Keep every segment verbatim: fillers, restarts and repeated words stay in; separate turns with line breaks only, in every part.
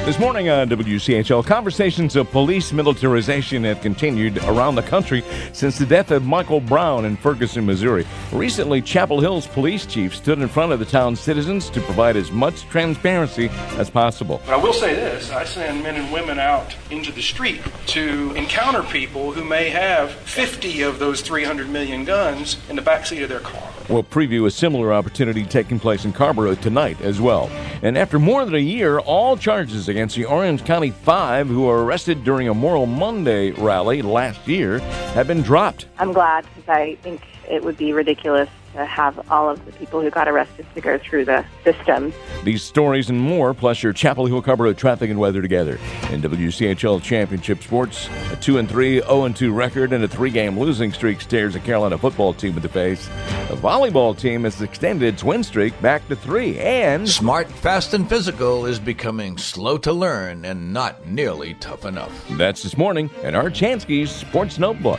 This morning on W C H L, conversations of police militarization have continued around the country since the death of Michael Brown in Ferguson, Missouri. Recently, Chapel Hill's police chief stood in front of the town's citizens to provide as much transparency as possible.
But I will say this, I send men and women out into the street to encounter people who may have fifty of those three hundred million guns in the backseat of their car.
We'll preview a similar opportunity taking place in Carrboro tonight as well. And after more than a year, all charges against the Orange County Five who were arrested during a Moral Monday rally last year have been dropped.
I'm glad because I think it would be ridiculous to have all of the people who got arrested to go through the system.
These stories and more, plus your Chapel Hill Carrboro traffic and weather together. In W C H L Championship Sports, a two and three, oh and two record and a three-game losing streak stares a Carolina football team in the face. The volleyball team has extended its win streak back to three, and
Smart, Fast, and Physical is becoming slow to learn and not nearly tough enough.
That's this morning in our Chansky's Sports Notebook.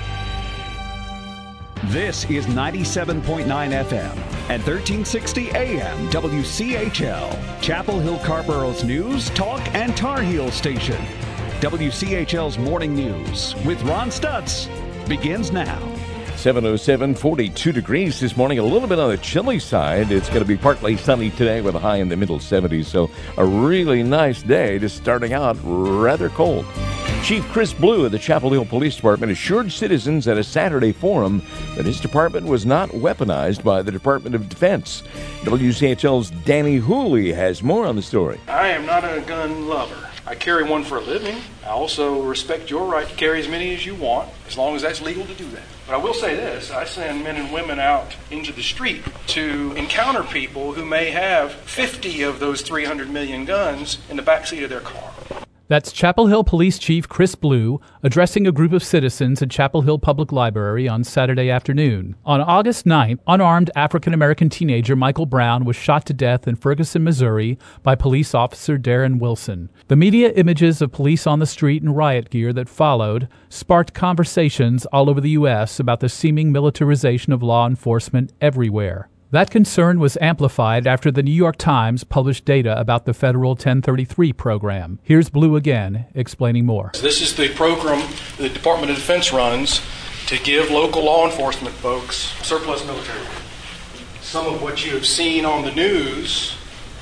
This is ninety-seven point nine F M and thirteen sixty A M W C H L, Chapel Hill Carrboro's news, talk, and Tar Heel station. W C H L's Morning News with Ron Stutz begins now.
seven oh seven, forty-two degrees this morning, a little bit on the chilly side. It's going to be partly sunny today with a high in the middle seventies, so a really nice day, just starting out rather cold. Chief Chris Blue of the Chapel Hill Police Department assured citizens at a Saturday forum that his department was not weaponized by the Department of Defense. W C H L's Danny Hooley has more on the story.
I am not a gun lover. I carry one for a living. I also respect your right to carry as many as you want, as long as that's legal to do that. But I will say this, I send men and women out into the street to encounter people who may have fifty of those three hundred million guns in the backseat of their car.
That's Chapel Hill Police Chief Chris Blue addressing a group of citizens at Chapel Hill Public Library on Saturday afternoon. On August ninth, unarmed African-American teenager Michael Brown was shot to death in Ferguson, Missouri by police officer Darren Wilson. The media images of police on the street in riot gear that followed sparked conversations all over the U S about the seeming militarization of law enforcement everywhere. That concern was amplified after the New York Times published data about the federal ten thirty-three program. Here's Blue again, explaining more.
This is the program the Department of Defense runs to give local law enforcement folks surplus military. Some of what you have seen on the news,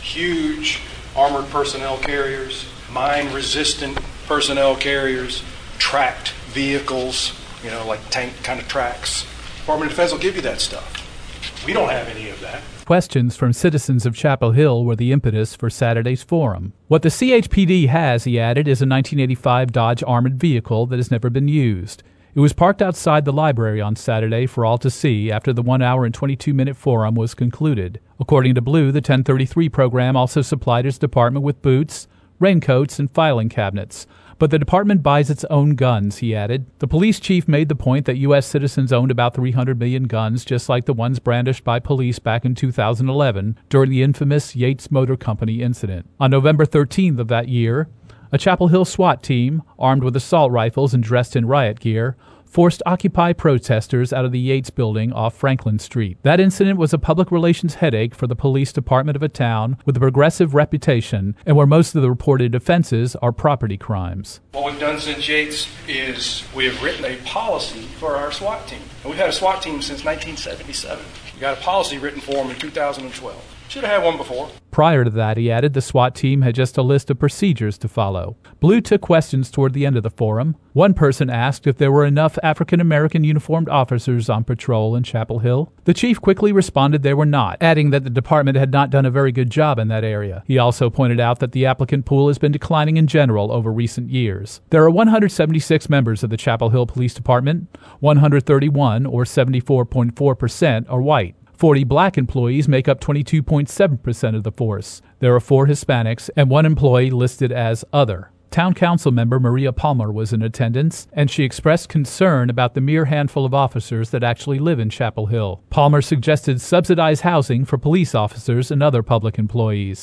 huge armored personnel carriers, mine-resistant personnel carriers, tracked vehicles, you know, like tank kind of tracks. Department of Defense will give you that stuff. We don't have any of that.
Questions from citizens of Chapel Hill were the impetus for Saturday's forum. What the C H P D has, he added, is a nineteen eighty-five Dodge armored vehicle that has never been used. It was parked outside the library on Saturday for all to see after the one hour and twenty-two minute forum was concluded. According to Blue, the ten thirty-three program also supplied its department with boots, raincoats, and filing cabinets. But the department buys its own guns, he added. The police chief made the point that U S citizens owned about three hundred million guns, just like the ones brandished by police back in two thousand eleven during the infamous Yates Motor Company incident. On November thirteenth of that year, a Chapel Hill SWAT team, armed with assault rifles and dressed in riot gear, forced Occupy protesters out of the Yates building off Franklin Street. That incident was a public relations headache for the police department of a town with a progressive reputation and where most of the reported offenses are property crimes.
What we've done since Yates is we have written a policy for our SWAT team. And we've had a SWAT team since nineteen seventy-seven. We got a policy written for them in two thousand twelve. Should have had one before.
Prior to that, he added, the SWAT team had just a list of procedures to follow. Blue took questions toward the end of the forum. One person asked if there were enough African-American uniformed officers on patrol in Chapel Hill. The chief quickly responded there were not, adding that the department had not done a very good job in that area. He also pointed out that the applicant pool has been declining in general over recent years. There are one hundred seventy-six members of the Chapel Hill Police Department. one hundred thirty-one, or seventy-four point four percent, are white. forty black employees make up twenty-two point seven percent of the force. There are four Hispanics and one employee listed as other. Town Council member Maria Palmer was in attendance, and she expressed concern about the mere handful of officers that actually live in Chapel Hill. Palmer suggested subsidized housing for police officers and other public employees.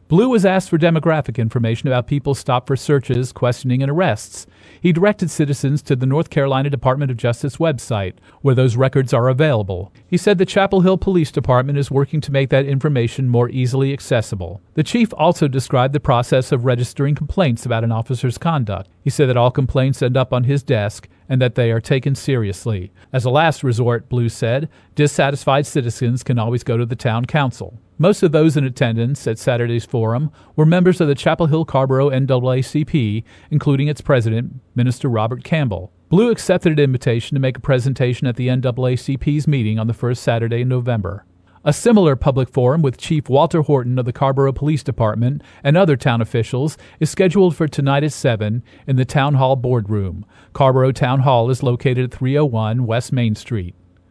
Blue was asked for demographic information about people stopped for searches, questioning, and arrests. He directed citizens to the North Carolina Department of Justice website, where those records are available. He said the Chapel Hill Police Department is working to make that information more easily accessible. The chief also described the process of registering complaints about an officer's conduct. He said that all complaints end up on his desk and that they are taken seriously. As a last resort, Blue said, dissatisfied citizens can always go to the town council. Most of those in attendance at Saturday's forum were members of the Chapel Hill Carrboro N double A C P, including its president, Minister Robert Campbell. Blue accepted an invitation to make a presentation at the N double A C P's meeting on the first Saturday in November. A similar public forum with Chief Walter Horton of the Carrboro Police Department and other town officials is scheduled for tonight at seven in the Town Hall Boardroom. Carrboro Town Hall is located at three oh one West Main Street.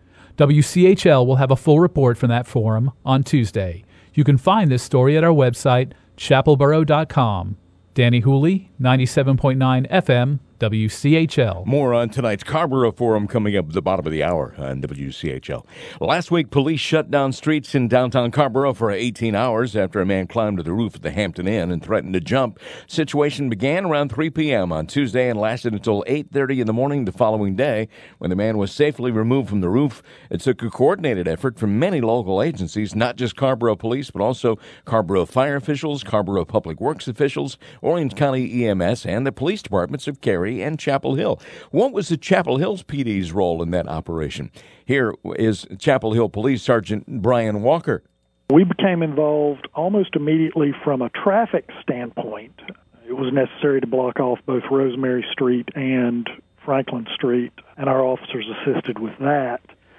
W C H L will have a full report from that forum on Tuesday. You can find this story at our website, chapel boro dot com. Danny Hooley, ninety-seven point nine F M, W C H L.
More on tonight's Carrboro Forum coming up at the bottom of the hour on W C H L. Last week, police shut down streets in downtown Carrboro for eighteen hours after a man climbed to the roof at the Hampton Inn and threatened to jump. Situation began around three p.m. on Tuesday and lasted until eight thirty in the morning the following day when the man was safely removed from the roof. It took a coordinated effort from many local agencies, not just Carrboro Police, but also Carrboro Fire officials, Carrboro Public Works officials, Orange County E M S, and the police departments of Cary and Chapel Hill. What was the Chapel Hills P D's role in that operation? Here is Chapel Hill Police Sergeant Brian Walker.
We became involved almost immediately from a traffic standpoint. It was necessary to block off both Rosemary Street and Franklin Street, and our officers assisted with that.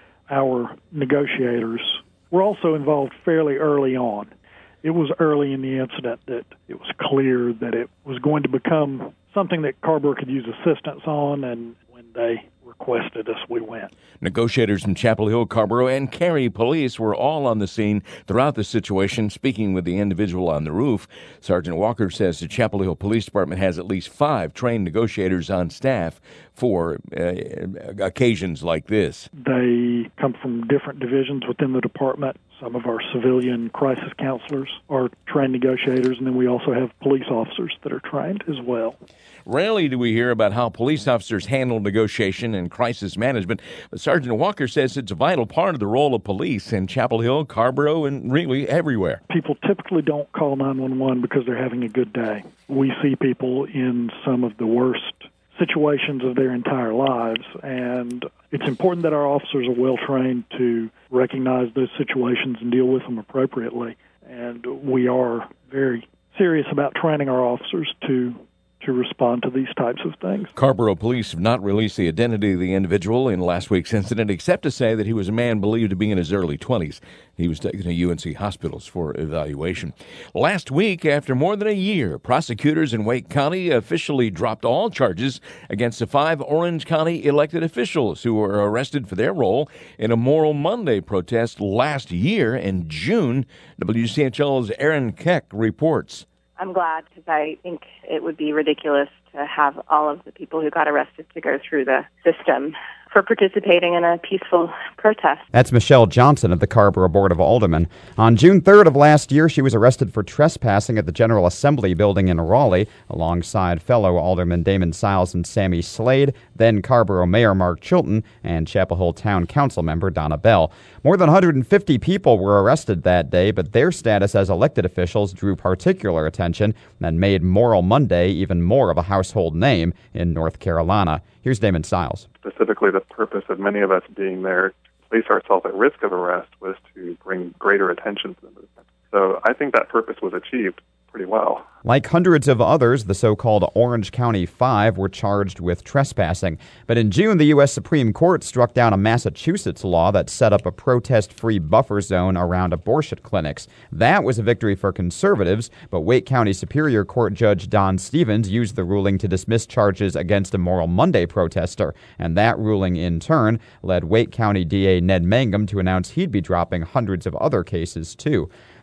Our negotiators were also involved fairly early on. It was early in the incident that it was clear that it was going to become something that Carrboro could use assistance on, and when they requested us, we went.
Negotiators from Chapel Hill, Carrboro, and Cary Police were all on the scene throughout the situation, speaking with the individual on the roof. Sergeant Walker says the Chapel Hill Police Department has at least five trained negotiators on staff for uh, occasions like this.
They come from different divisions within the department. Some of our civilian crisis counselors are trained negotiators, and then we also have police officers that are trained as well.
Rarely do we hear about how police officers handle negotiation and crisis management, but Sergeant Walker says it's a vital part of the role of police in Chapel Hill, Carrboro, and really everywhere.
People typically don't call nine one one because they're having a good day. We see people in some of the worst situations of their entire lives, and it's important that our officers are well trained to recognize those situations and deal with them appropriately. And we are very serious about training our officers to to respond to these types of things.
Carrboro police have not released the identity of the individual in last week's incident, except to say that he was a man believed to be in his early twenties. He was taken to U N C hospitals for evaluation. Last week, after more than a year, prosecutors in Wake County officially dropped all charges against the five Orange County elected officials who were arrested for their role in a Moral Monday protest last year in June. W C H L's Erin Keck reports.
I'm glad because I think it would be ridiculous to have all of the people who got arrested to go through the system for participating in a peaceful protest.
That's Michelle Johnson of the Carrboro Board of Aldermen. On June third of last year, she was arrested for trespassing at the General Assembly building in Raleigh alongside fellow Aldermen Damon Siles and Sammy Slade, then Carrboro Mayor Mark Chilton, and Chapel Hill Town Council member Donna Bell. More than one hundred fifty people were arrested that day, but their status as elected officials drew particular attention and made Moral Monday even more of a household name in North Carolina. Here's Damon Siles.
Specifically, the purpose of many of us being there to place ourselves at risk of arrest was to bring greater attention to the movement. So I think that purpose was achieved pretty well.
Like hundreds of others, the so-called Orange County Five were charged with trespassing. But in June, the U S Supreme Court struck down a Massachusetts law that set up a protest-free buffer zone around abortion clinics. That was a victory for conservatives, but Wake County Superior Court Judge Don Stevens used the ruling to dismiss charges against a Moral Monday protester. And that ruling, in turn, led Wake County D A Ned Mangum to announce he'd be dropping hundreds of other cases, too.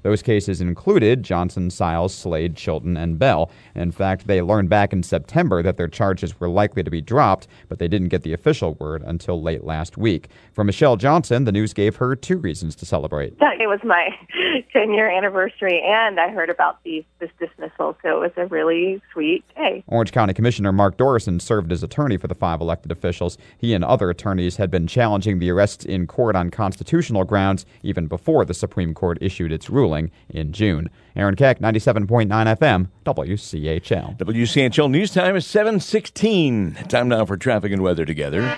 Those cases included Johnson, Siles, Slade, Chilton, and Bell. In fact, they learned back in September that their charges were likely to be dropped, but they didn't get the official word until late last week. For Michelle Johnson, the news gave her two reasons to celebrate.
It was my ten-year anniversary, and I heard about the, this dismissal, so it was a really sweet day.
Orange County Commissioner Mark Dorison served as attorney for the five elected officials. He and other attorneys had been challenging the arrests in court on constitutional grounds even before the Supreme Court issued its ruling in June. Aaron Keck, ninety-seven point nine F M, W C H L.
W C H L news time is seven sixteen. Time now for traffic and weather together.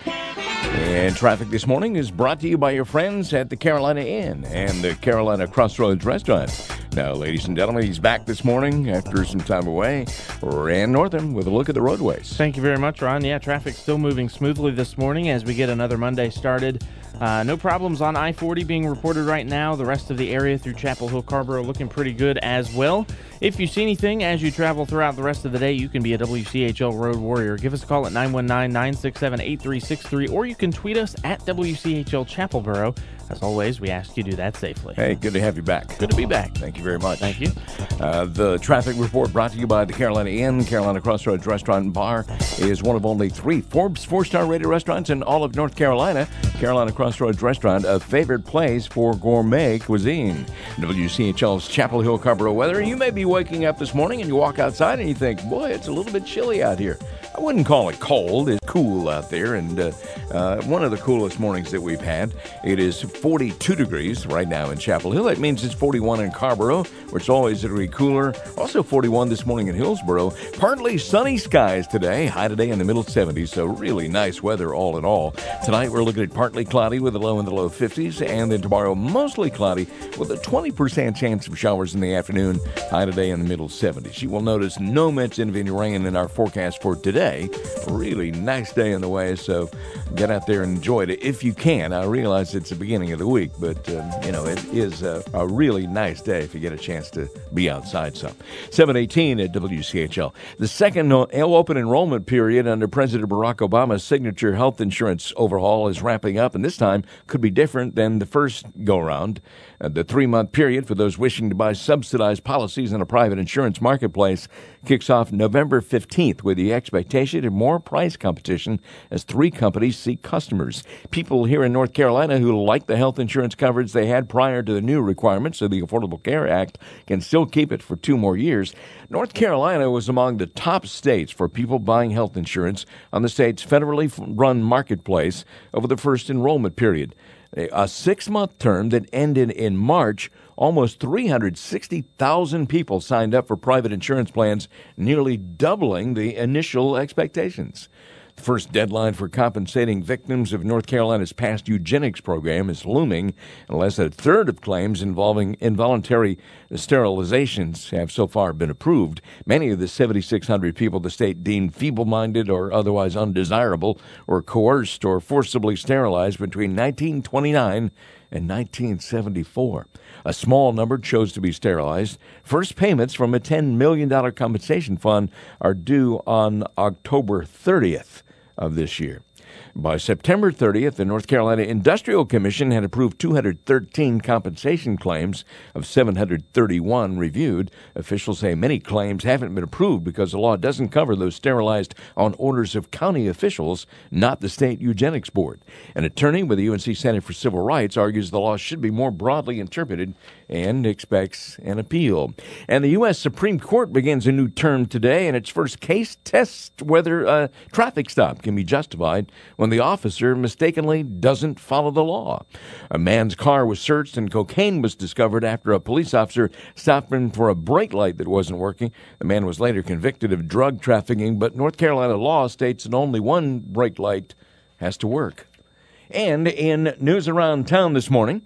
And traffic this morning is brought to you by your friends at the Carolina Inn and the Carolina Crossroads Restaurant. Now, ladies and gentlemen, he's back this morning after some time away. Rand Northam with a look at the roadways.
Thank you very much, Ron. Yeah, traffic's still moving smoothly this morning as we get another Monday started. Uh, no problems on I forty being reported right now. The rest of the area through Chapel Hill, Carrboro looking pretty good as well. If you see anything as you travel throughout the rest of the day, you can be a W C H L Road Warrior. Give us a call at nine one nine, nine six seven, eight three six three, or you can tweet us at W C H L Chapelboro. As always, we ask you to do that safely.
Hey, good to have you back.
Good to be back.
Thank you very much.
Thank you.
Uh, the traffic report brought to you by the Carolina Inn. Carolina Crossroads Restaurant and Bar is one of only three Forbes four-star rated restaurants in all of North Carolina. Carolina Crossroads Restaurant, a favorite place for gourmet cuisine. W C H L's Chapel Hill, Carrboro weather. You may be waking up this morning and you walk outside and you think, boy, it's a little bit chilly out here. I wouldn't call it cold. It's cool out there, and uh, uh, one of the coolest mornings that we've had. It is forty-two degrees right now in Chapel Hill. That means it's forty-one in Carrboro, where it's always a degree cooler. Also forty-one this morning in Hillsboro. Partly sunny skies today. High today in the middle seventies, so really nice weather all in all. Tonight we're looking at partly cloudy with a low in the low fifties, and then tomorrow mostly cloudy with a twenty percent chance of showers in the afternoon. High today in the middle seventies. You will notice no mention of any rain in our forecast for today. Really nice day on the way, so get out there and enjoy it if you can. I realize it's the beginning of the week, but um, you know, it is a, a really nice day if you get a chance to be outside some. seven eighteen at W C H L. The second open enrollment period under President Barack Obama's signature health insurance overhaul is wrapping up, and this time could be different than the first go-round. Uh, the three-month period for those wishing to buy subsidized policies in a private insurance marketplace kicks off November fifteenth with the expectation of more price competition as three companies seek customers. People here in North Carolina who like the health insurance coverage they had prior to the new requirements of the Affordable Care Act can still keep it for two more years. North Carolina was among the top states for people buying health insurance on the state's federally run marketplace over the first enrollment period. A six-month term that ended in March, almost three hundred sixty thousand people signed up for private insurance plans, nearly doubling the initial expectations. The first deadline for compensating victims of North Carolina's past eugenics program is looming, unless a third of claims involving involuntary sterilizations have so far been approved. Many of the seventy-six hundred people the state deemed feeble-minded or otherwise undesirable were coerced or forcibly sterilized between nineteen twenty-nine and nineteen seventy-four. A small number chose to be sterilized. First payments from a ten million dollars compensation fund are due on October thirtieth of this year. By September thirtieth, the North Carolina Industrial Commission had approved two hundred thirteen compensation claims of seven hundred thirty-one reviewed. Officials say many claims haven't been approved because the law doesn't cover those sterilized on orders of county officials, not the state eugenics board. An attorney with the U N C Center for Civil Rights argues the law should be more broadly interpreted and expects an appeal. And the U S Supreme Court begins a new term today, and its first case tests whether a traffic stop can be justified when the officer mistakenly doesn't follow the law. A man's car was searched and cocaine was discovered after a police officer stopped him for a brake light that wasn't working. The man was later convicted of drug trafficking, but North Carolina law states that only one brake light has to work. And in news around town this morning,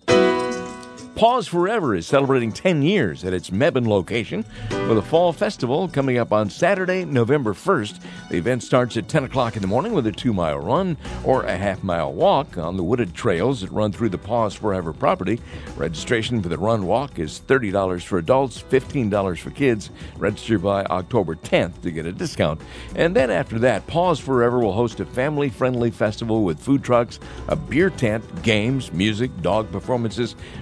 Paws Forever is celebrating ten years at its Mebane location with a fall festival coming up on Saturday, November first. The event starts at ten o'clock in the morning with a two-mile run or a half-mile walk on the wooded trails that run through the Paws Forever property. Registration for the run walk is thirty dollars for adults, fifteen dollars for kids. Register by October tenth to get a discount. And then after that, Paws Forever will host a family-friendly festival with food trucks, a beer tent, games, music, dog performances, raffle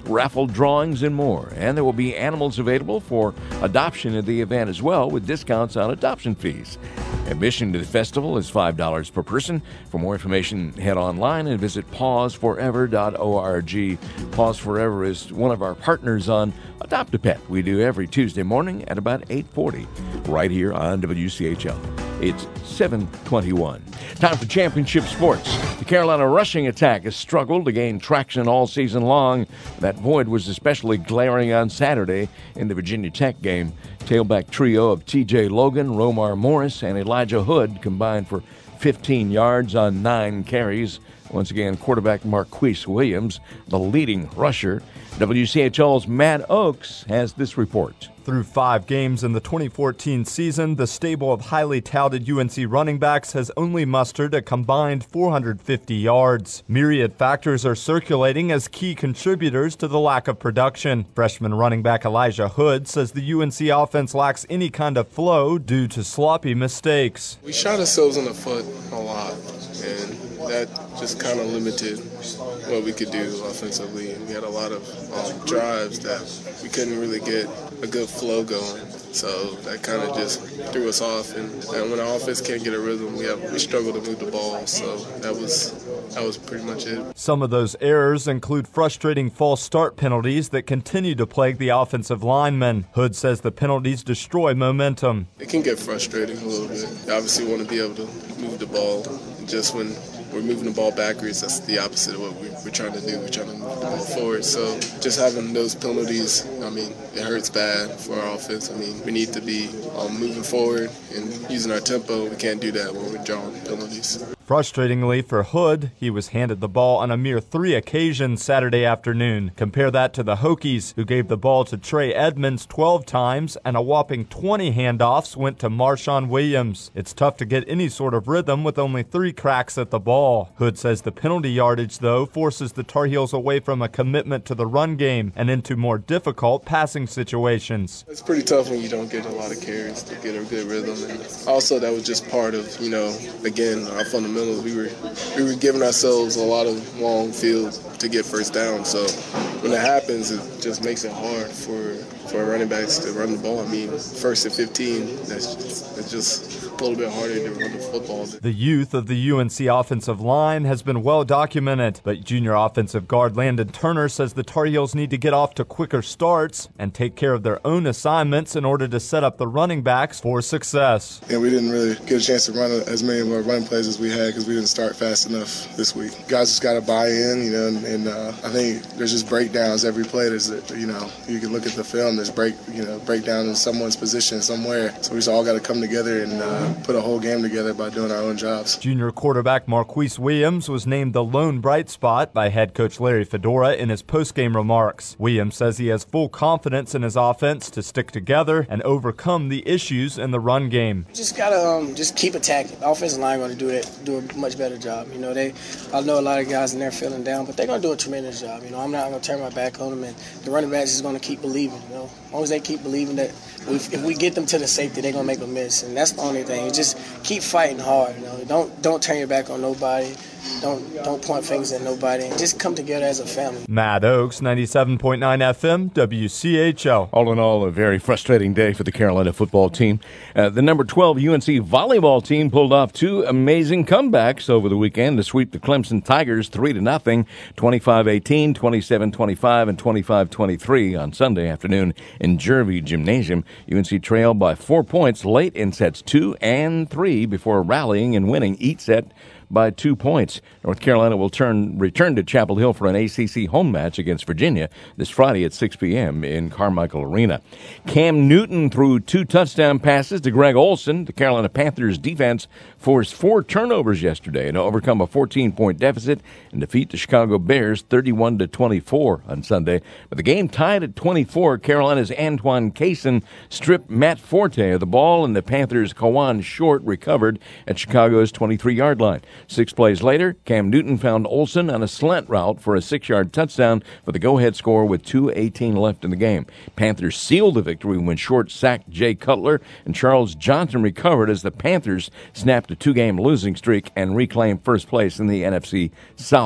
raffle drawings, and more. And there will be animals available for adoption at the event as well, with discounts on adoption fees. Admission to the festival is five dollars per person. For more information, head online and visit paws forever dot org. Paws Forever is one of our partners on Adopt a Pet. We do every Tuesday morning at about eight forty, right here on W C H L. It's seven twenty-one. Time for championship sports. The Carolina rushing attack has struggled to gain traction all season long. That void was especially glaring on Saturday in the Virginia Tech game. Tailback trio of T J Logan, Romar Morris, and Elijah Hood combined for fifteen yards on nine carries. Once again, quarterback Marquise Williams, the leading rusher. W C H L's Matt Oakes has this report.
Through five games in the twenty fourteen season, the stable of highly touted U N C running backs has only mustered a combined four hundred fifty yards. Myriad factors are circulating as key contributors to the lack of production. Freshman running back Elijah Hood says the U N C offense lacks any kind of flow due to sloppy mistakes.
We shot ourselves in the foot a lot, and that just kind of limited what we could do offensively. And we had a lot of um, drives that we couldn't really get a good flow going. So that kind of just threw us off. And, and when our offense can't get a rhythm, we have we struggle to move the ball. So that was that was pretty much it.
Some of those errors include frustrating false start penalties that continue to plague the offensive linemen. Hood says the penalties destroy momentum.
It can get frustrating a little bit. You obviously want to be able to move the ball. Just when we're moving the ball backwards, that's the opposite of what we're trying to do. We're trying to move the ball forward. So just having those penalties, I mean, it hurts bad for our offense. I mean, we need to be um, moving forward and using our tempo. We can't do that when we're drawing penalties.
Frustratingly for Hood, he was handed the ball on a mere three occasions Saturday afternoon. Compare that to the Hokies, who gave the ball to Trey Edmonds twelve times, and a whopping twenty handoffs went to Marshawn Williams. It's tough to get any sort of rhythm with only three cracks at the ball. Hood says the penalty yardage, though, forces the Tar Heels away from a commitment to the run game and into more difficult passing situations.
It's pretty tough when you don't get a lot of carries to get a good rhythm. And also, that was just part of, you know, again, our fundamentals. We were we were giving ourselves a lot of long fields to get first down. So when it happens, it just makes it hard for for running backs to run the ball. I mean, first and fifteen, that's just, it's just a little bit harder to run the football.
The youth of the U N C offensive line has been well documented, but junior offensive guard Landon Turner says the Tar Heels need to get off to quicker starts and take care of their own assignments in order to set up the running backs for success.
Yeah, we didn't really get a chance to run as many of our run plays as we had because we didn't start fast enough this week. Guys just got to buy in, you know, and, and uh, I think there's just breakdowns every play. There's, you know, you can look at the film. There's break, you know, breakdown in someone's position somewhere. So we just all got to come together and uh, put a whole game together by doing our own jobs.
Junior quarterback Marquise Williams was named the lone bright spot by head coach Larry Fedora in his postgame remarks. Williams says he has full confidence in his offense to stick together and overcome the issues in the run game.
Just gotta um, just keep attacking. The offensive line going to do it, do a much better job. You know, they, I know a lot of guys in there feeling down, but they're going to do a tremendous job. You know, I'm not going to turn my back on them, and the running backs is going to keep believing. You know, as long as they keep believing that if, if we get them to the safety, they're going to make a miss, and that's the only thing. Just keep fighting hard. You know, don't don't turn your back on nobody. Don't don't point fingers at nobody. And just come together as a family.
Matt Oakes, ninety-seven point nine F M, W C H L.
All in all, a very frustrating day for the Carolina football team. Uh, the number twelve U N C volleyball team pulled off two amazing comebacks over the weekend to sweep the Clemson Tigers three to nothing, twenty-five eighteen, twenty-seven twenty-five, and twenty-five twenty-three on Sunday afternoon in Jervey Gymnasium. U N C trailed by four points late in sets two and three before rallying and winning each set by two points. North Carolina will turn return to Chapel Hill for an A C C home match against Virginia this Friday at six p.m. in Carmichael Arena. Cam Newton threw two touchdown passes to Greg Olsen. The Carolina Panthers defense forced four turnovers yesterday to overcome a fourteen-point deficit and defeat the Chicago Bears thirty-one to twenty-four on Sunday. But the game tied at twenty-four. Carolina's Antoine Cason stripped Matt Forte of the ball, and the Panthers' Kawan Short recovered at Chicago's twenty-three-yard line. Six plays later, Cam Newton found Olsen on a slant route for a six-yard touchdown for the go-ahead score with two eighteen left in the game. Panthers sealed the victory when Short sacked Jay Cutler, and Charles Johnson recovered as the Panthers snapped a two-game losing streak and reclaimed first place in the N F C South.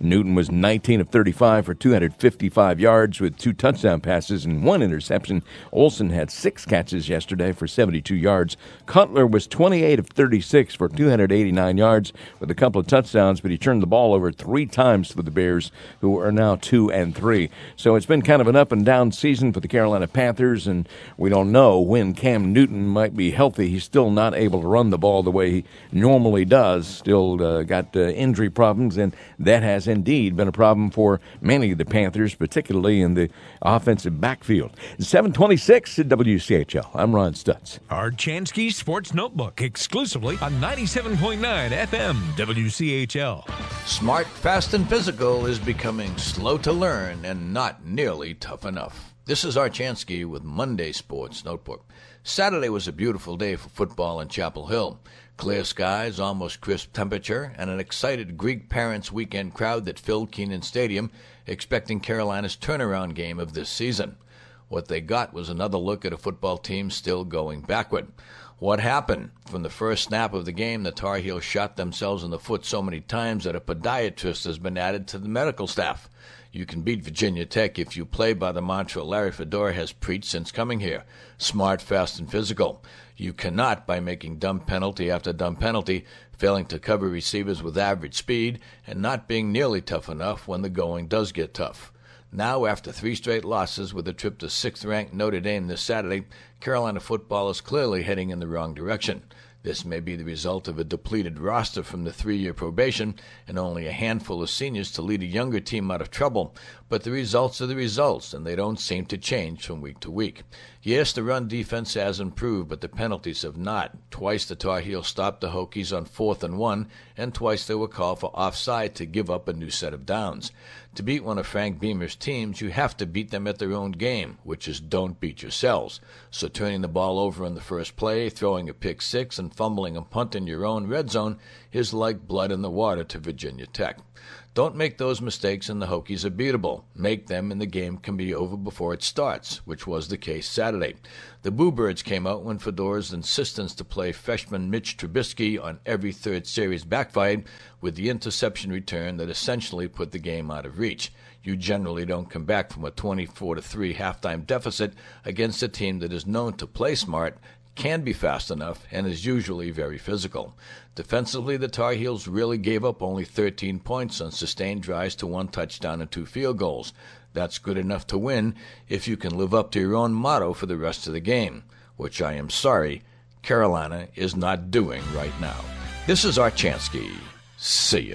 Newton was nineteen of thirty-five for two hundred fifty-five yards with two touchdown passes and one interception. Olsen had six catches yesterday for seventy-two yards. Cutler was twenty-eight of thirty-six for two hundred eighty-nine yards with a couple of touchdowns, but he turned the ball over three times for the Bears, who are now two and three. So it's been kind of an up and down season for the Carolina Panthers, and we don't know when Cam Newton might be healthy. He's still not able to run the ball the way he normally does. Still uh, got uh, injury problems, and that has indeed been a problem for many of the Panthers, particularly in the offensive backfield. seven twenty-six at W C H L. I'm Ron Stutz.
Our Chansky Sports Notebook, exclusively on ninety-seven point nine F M W C H L.
Smart, fast, and physical is becoming slow to learn and not nearly tough enough. This is Art Chansky with Monday Sports Notebook. Saturday was a beautiful day for football in Chapel Hill. Clear skies, almost crisp temperature, and an excited Greek parents' weekend crowd that filled Kenan Stadium, expecting Carolina's turnaround game of this season. What they got was another look at a football team still going backward. What happened? From the first snap of the game, the Tar Heels shot themselves in the foot so many times that a podiatrist has been added to the medical staff. You can beat Virginia Tech if you play by the mantra Larry Fedora has preached since coming here. Smart, fast, and physical. You cannot by making dumb penalty after dumb penalty, failing to cover receivers with average speed, and not being nearly tough enough when the going does get tough. Now, after three straight losses with a trip to sixth-ranked Notre Dame this Saturday, Carolina football is clearly heading in the wrong direction. This may be the result of a depleted roster from the three-year probation and only a handful of seniors to lead a younger team out of trouble, but the results are the results, and they don't seem to change from week to week. Yes, the run defense has improved, but the penalties have not. Twice the Tar Heels stopped the Hokies on fourth and one, and twice they were called for offside to give up a new set of downs. To beat one of Frank Beamer's teams, you have to beat them at their own game, which is don't beat yourselves. So turning the ball over in the first play, throwing a pick six, and fumbling and punting your own red zone is like blood in the water to Virginia Tech. Don't make those mistakes and the Hokies are beatable. Make them and the game can be over before it starts, which was the case Saturday. The Bluebirds came out when Fedora's insistence to play freshman Mitch Trubisky on every third series backfired with the interception return that essentially put the game out of reach. You generally don't come back from a twenty-four to three halftime deficit against a team that is known to play smart, can be fast enough, and is usually very physical. Defensively, the Tar Heels really gave up only thirteen points on sustained drives to one touchdown and two field goals. That's good enough to win if you can live up to your own motto for the rest of the game, which I am sorry, Carolina is not doing right now. This is Art Chansky. See ya.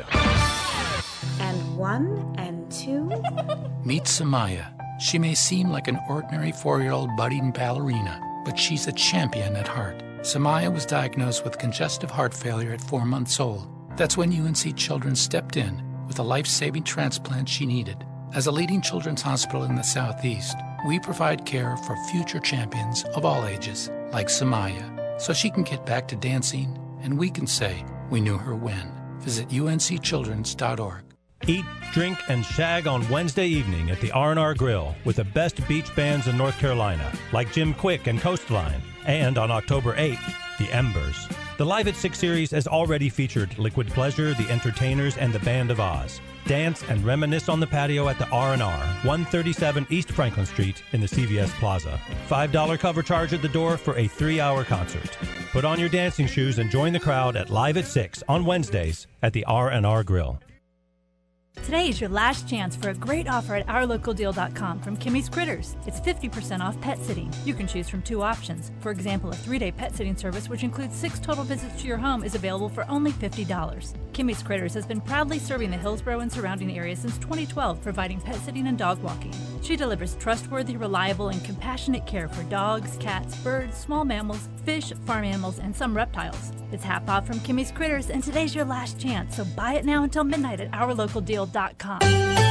And one, and two.
Meet Samaya. She may seem like an ordinary four-year-old budding ballerina, but she's a champion at heart. Samaya was diagnosed with congestive heart failure at four months old. That's when U N C Children stepped in with a life-saving transplant she needed. As a leading children's hospital in the Southeast, we provide care for future champions of all ages, like Samaya, so she can get back to dancing, and we can say we knew her when. Visit U N C children's dot org.
Eat, drink, and shag on Wednesday evening at the R and R Grill with the best beach bands in North Carolina, like Jim Quick and Coastline. And on October eighth, the Embers. The Live at Six series has already featured Liquid Pleasure, The Entertainers, and the Band of Oz. Dance and reminisce on the patio at the R and R, one thirty-seven East Franklin Street in the C V S Plaza. five dollars cover charge at the door for a three-hour concert. Put on your dancing shoes and join the crowd at Live at Six on Wednesdays at the R and R Grill.
Today is your last chance for a great offer at our local deal dot com from Kimmy's Critters. It's fifty percent off pet sitting. You can choose from two options. For example, a three-day pet sitting service, which includes six total visits to your home, is available for only fifty dollars. Kimmy's Critters has been proudly serving the Hillsborough and surrounding areas since twenty twelve, providing pet sitting and dog walking. She delivers trustworthy, reliable, and compassionate care for dogs, cats, birds, small mammals, fish, farm animals, and some reptiles. It's half off from Kimmy's Critters, and today's your last chance, so buy it now until midnight at our local deal dot com.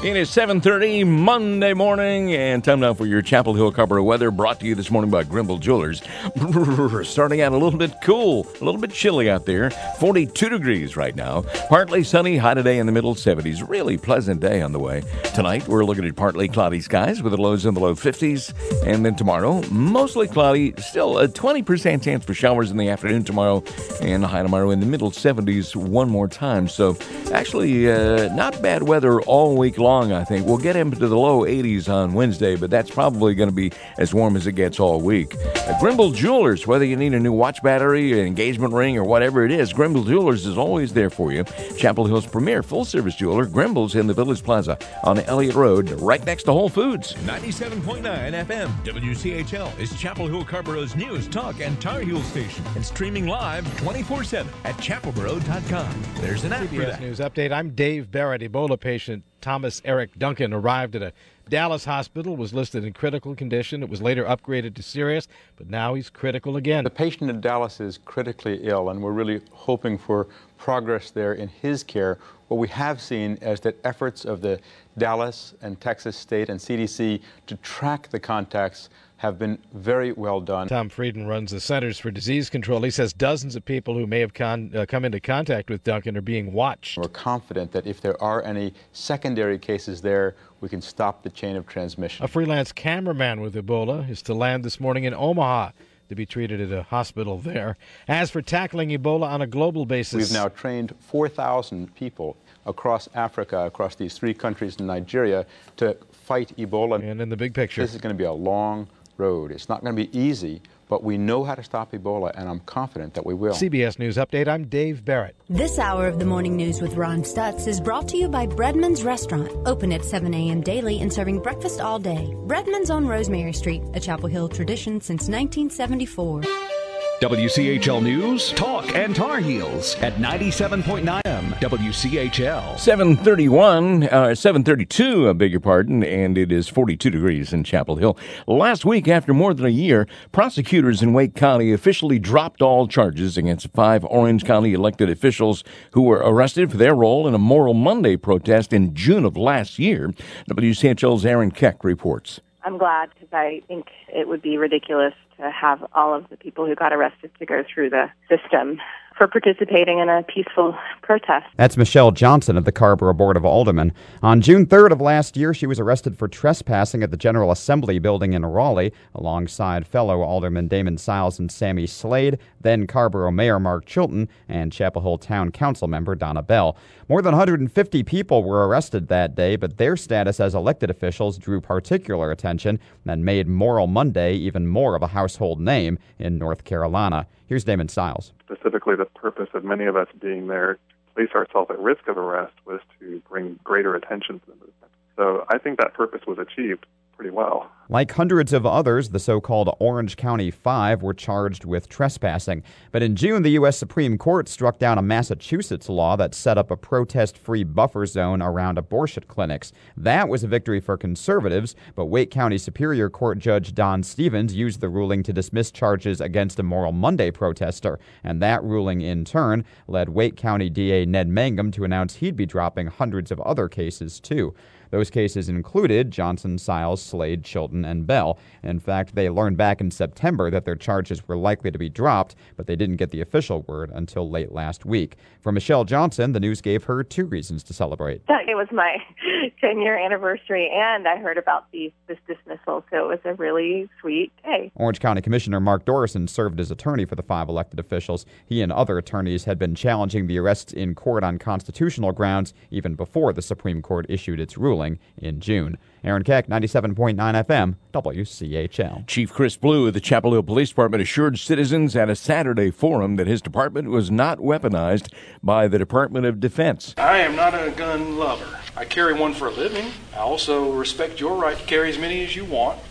It is seven thirty Monday morning, and time now for your Chapel Hill Carrboro weather, brought to you this morning by Grimble Jewelers. Starting out a little bit cool, a little bit chilly out there. forty-two degrees right now. Partly sunny, high today in the middle seventies. Really pleasant day on the way. Tonight, we're looking at partly cloudy skies with the lows in the low fifties. And then tomorrow, mostly cloudy. Still a twenty percent chance for showers in the afternoon tomorrow. And high tomorrow in the middle seventies one more time. So actually, uh, not bad weather all week long. I think we'll get into the low eighties on Wednesday, but that's probably going to be as warm as it gets all week. At Grimble Jewelers, whether you need a new watch battery, an engagement ring, or whatever it is, Grimble Jewelers is always there for you. Chapel Hill's premier full-service jeweler, Grimble's in the Village Plaza on Elliott Road, right next to Whole Foods.
ninety-seven point nine F M W C H L is Chapel Hill Carboro's news, talk, and Tar Heel station, and streaming live twenty-four seven at chapel boro dot com. There's an app
C B
for
S
that.
News Update. I'm Dave Barrett. Ebola patient Thomas Eric Duncan arrived at a Dallas hospital, was listed in critical condition. It was later upgraded to serious, but now he's critical again.
The patient in Dallas is critically ill, and we're really hoping for progress there in his care. What we have seen is that efforts of the Dallas and Texas State and C D C to track the contacts have been very well done.
Tom Frieden runs the Centers for Disease Control. He says dozens of people who may have con- uh, come into contact with Duncan are being watched.
We're confident that if there are any secondary cases there, we can stop the chain of transmission.
A freelance cameraman with Ebola is to land this morning in Omaha to be treated at a hospital there. As for tackling Ebola on a global basis,
we've now trained four thousand people across Africa, across these three countries in Nigeria, to fight Ebola.
And in the big picture,
this is going to be a long road. It's not going to be easy, but we know how to stop Ebola, and I'm confident that we will.
C B S News Update, I'm Dave Barrett.
This hour of the Morning News with Ron Stutz is brought to you by Breadman's Restaurant, open at seven a.m. daily and serving breakfast all day. Breadman's on Rosemary Street, a Chapel Hill tradition since nineteen seventy-four.
W C H L News, Talk, and Tar Heels at ninety-seven point nine F M W C H L.
seven thirty-one, uh, seven thirty-two, I beg your pardon, and it is forty-two degrees in Chapel Hill. Last week, after more than a year, prosecutors in Wake County officially dropped all charges against five Orange County elected officials who were arrested for their role in a Moral Monday protest in June of last year. W C H L's Aaron Keck reports.
I'm glad because I think it would be ridiculous to have all of the people who got arrested to go through the system for participating in a peaceful protest.
That's Michelle Johnson of the Carrboro Board of Aldermen. On June third of last year, she was arrested for trespassing at the General Assembly building in Raleigh, alongside fellow Aldermen Damon Siles and Sammy Slade, then Carrboro Mayor Mark Chilton, and Chapel Hill Town Council member Donna Bell. More than one hundred fifty people were arrested that day, but their status as elected officials drew particular attention and made Moral Monday even more of a household name in North Carolina. Here's Damon Siles.
Specifically, the purpose of many of us being there to place ourselves at risk of arrest was to bring greater attention to the movement. So I think that purpose was achieved pretty well.
Like hundreds of others, the so-called Orange County Five were charged with trespassing. But in June, the U S Supreme Court struck down a Massachusetts law that set up a protest-free buffer zone around abortion clinics. That was a victory for conservatives, but Wake County Superior Court Judge Don Stevens used the ruling to dismiss charges against a Moral Monday protester. And that ruling, in turn, led Wake County D A Ned Mangum to announce he'd be dropping hundreds of other cases, too. Those cases included Johnson, Siles, Slade, Chilton, and Bell. In fact, they learned back in September that their charges were likely to be dropped, but they didn't get the official word until late last week. For Michelle Johnson, the news gave her two reasons to celebrate.
It was my ten-year anniversary, and I heard about the, this dismissal, so it was a really sweet day.
Orange County Commissioner Mark Dorison served as attorney for the five elected officials. He and other attorneys had been challenging the arrests in court on constitutional grounds even before the Supreme Court issued its ruling in June. Aaron Keck, ninety-seven point nine F M, W C H L.
Chief Chris Blue of the Chapel Hill Police Department assured citizens at a Saturday forum that his department was not weaponized by the Department of Defense.
I am not a gun lover. I carry one for a living. I also respect your right to carry as many as you want.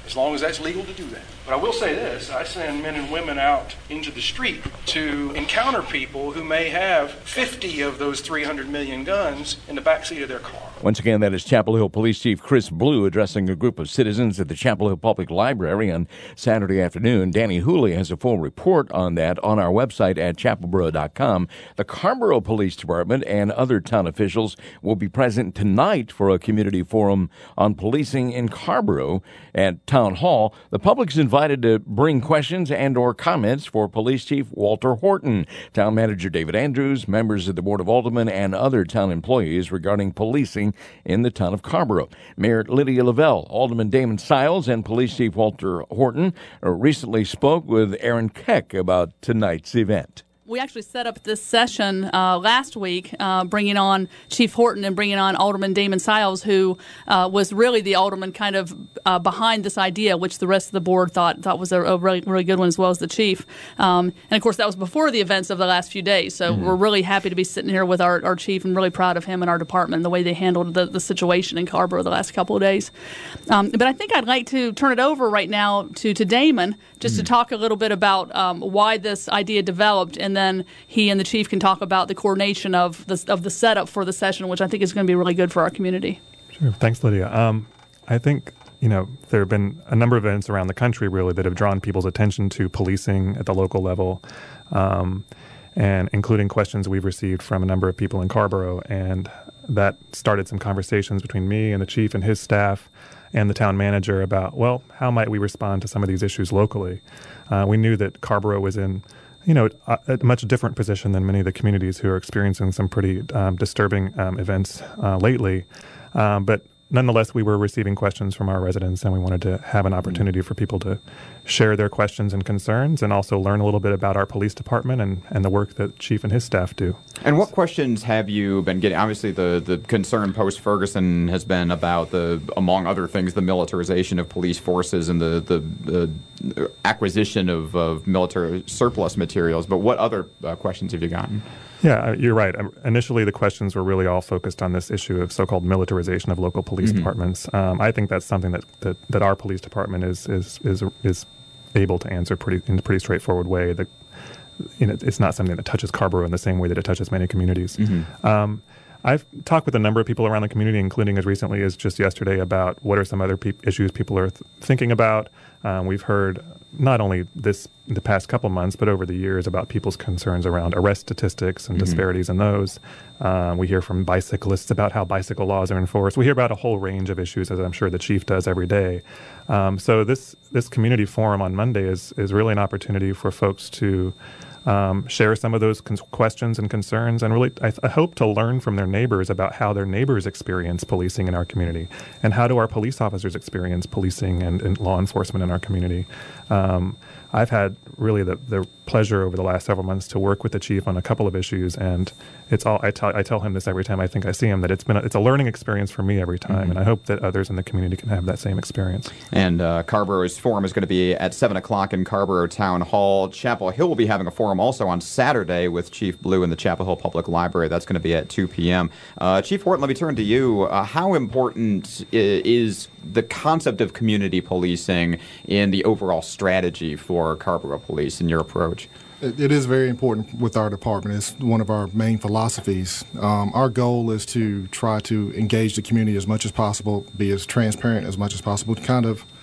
as long as that's legal to do that. But I will say this, I send men and women out into the street to encounter people who may have fifty of those three hundred million guns in the backseat of their car.
Once again, that is Chapel Hill Police Chief Chris Blue addressing a group of citizens at the Chapel Hill Public Library on Saturday afternoon. Danny Hooley has a full report on that on our website at chapel borough dot com. The Carrboro Police Department and other town officials will be present tonight for a community forum on policing in Carrboro at Town Hall. The public's invited to bring questions and or comments for Police Chief Walter Horton, Town Manager David Andrews, members of the Board of Aldermen, and other town employees regarding policing in the town of Carrboro. Mayor Lydia Lavelle, Alderman Damon Siles, and Police Chief Walter Horton recently spoke with Aaron Keck about tonight's event.
We actually set up this session uh, last week, uh, bringing on Chief Horton and bringing on Alderman Damon Siles, who uh, was really the alderman kind of uh, behind this idea, which the rest of the board thought thought was a, a really, really good one, as well as the chief. Um, and, of course, that was before the events of the last few days. So mm-hmm. we're really happy to be sitting here with our, our chief and really proud of him and our department and the way they handled the, the situation in Carrboro the last couple of days. Um, but I think I'd like to turn it over right now to, to Damon just mm-hmm. to talk a little bit about um, why this idea developed, and then he and the chief can talk about the coordination of the of the setup for the session, which I think is going to be really good for our community.
Sure. Thanks, Lydia. Um, I think, you know, there have been a number of events around the country, really, that have drawn people's attention to policing at the local level, um, and including questions we've received from a number of people in Carrboro, and that started some conversations between me and the chief and his staff and the town manager about, well, how might we respond to some of these issues locally? Uh, we knew that Carrboro was in, you know, a, a much different position than many of the communities who are experiencing some pretty um, disturbing um, events uh, lately. Um, but nonetheless, we were receiving questions from our residents, and we wanted to have an opportunity mm-hmm. for people to share their questions and concerns, and also learn a little bit about our police department and, and the work that Chief and his staff do.
And what questions have you been getting? Obviously, the, the concern post-Ferguson has been about, the, among other things, the militarization of police forces and the, the, the acquisition of, of military surplus materials. But what other uh, questions have you gotten?
Yeah, you're right. Initially, the questions were really all focused on this issue of so-called militarization of local police mm-hmm. departments. Um, I think that's something that, that, that our police department is is is is able to answer pretty in a pretty straightforward way. That, you know, it's not something that touches Carrboro in the same way that it touches many communities. Mm-hmm. Um, I've talked with a number of people around the community, including as recently as just yesterday, about what are some other pe- issues people are th- thinking about. Um, we've heard not only this the past couple months, but over the years, about people's concerns around arrest statistics and mm-hmm. disparities in those. Um, we hear from bicyclists about how bicycle laws are enforced. We hear about a whole range of issues, as I'm sure the chief does every day. Um, so this this community forum on Monday is is really an opportunity for folks to Um, share some of those con- questions and concerns, and really, I, th- I hope to learn from their neighbors about how their neighbors experience policing in our community, and how do our police officers experience policing and, and law enforcement in our community. Um, I've had really the, the pleasure over the last several months to work with the chief on a couple of issues, and it's all I tell I tell him this every time I think I see him, that it's been a, it's a learning experience for me every time, mm-hmm. and I hope that others in the community can have that same experience.
And uh, Carrboro's forum is going to be at seven o'clock in Carrboro Town Hall. Chapel Hill will be having a forum also on Saturday with Chief Blue in the Chapel Hill Public Library. That's going to be at two p.m. Uh, Chief Horton, let me turn to you. Uh, how important is the concept of community policing in the overall strategy for Carrboro Police in your approach?
It, it is very important with our department. It's one of our main philosophies. Um, our goal is to try to engage the community as much as possible, be as transparent as much as possible, to kind of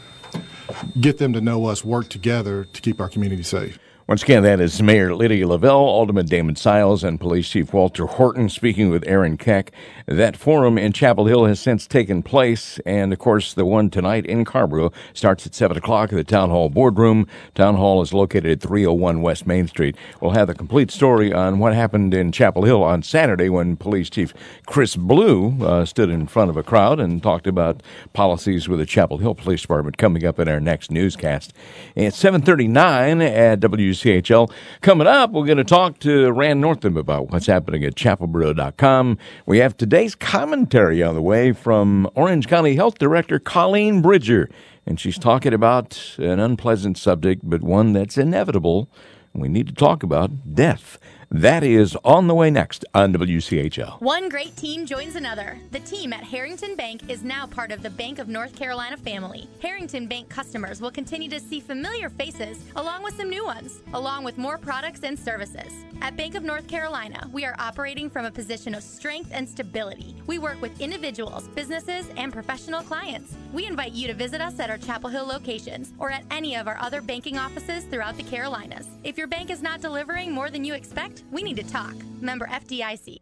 get them to know us, work together to keep our community safe.
Once again, that is Mayor Lydia Lavelle, Alderman Damon Siles, and Police Chief Walter Horton speaking with Aaron Keck. That forum in Chapel Hill has since taken place, and, of course, the one tonight in Carrboro starts at seven o'clock at the Town Hall Boardroom. Town Hall is located at three oh one West Main Street. We'll have the complete story on what happened in Chapel Hill on Saturday when Police Chief Chris Blue uh, stood in front of a crowd and talked about policies with the Chapel Hill Police Department coming up in our next newscast. At seven thirty-nine at W C H L. Coming up, we're going to talk to Rand Northam about what's happening at chapel borough dot com. We have today's commentary on the way from Orange County Health Director Colleen Bridger, and she's talking about an unpleasant subject, but one that's inevitable. We need to talk about death. That is on the way next on W C H L.
One great team joins another. The team at Harrington Bank is now part of the Bank of North Carolina family. Harrington Bank customers will continue to see familiar faces along with some new ones, along with more products and services. At Bank of North Carolina, we are operating from a position of strength and stability. We work with individuals, businesses, and professional clients. We invite you to visit us at our Chapel Hill locations or at any of our other banking offices throughout the Carolinas. If your bank is not delivering more than you expect, we need to talk. Member F D I C.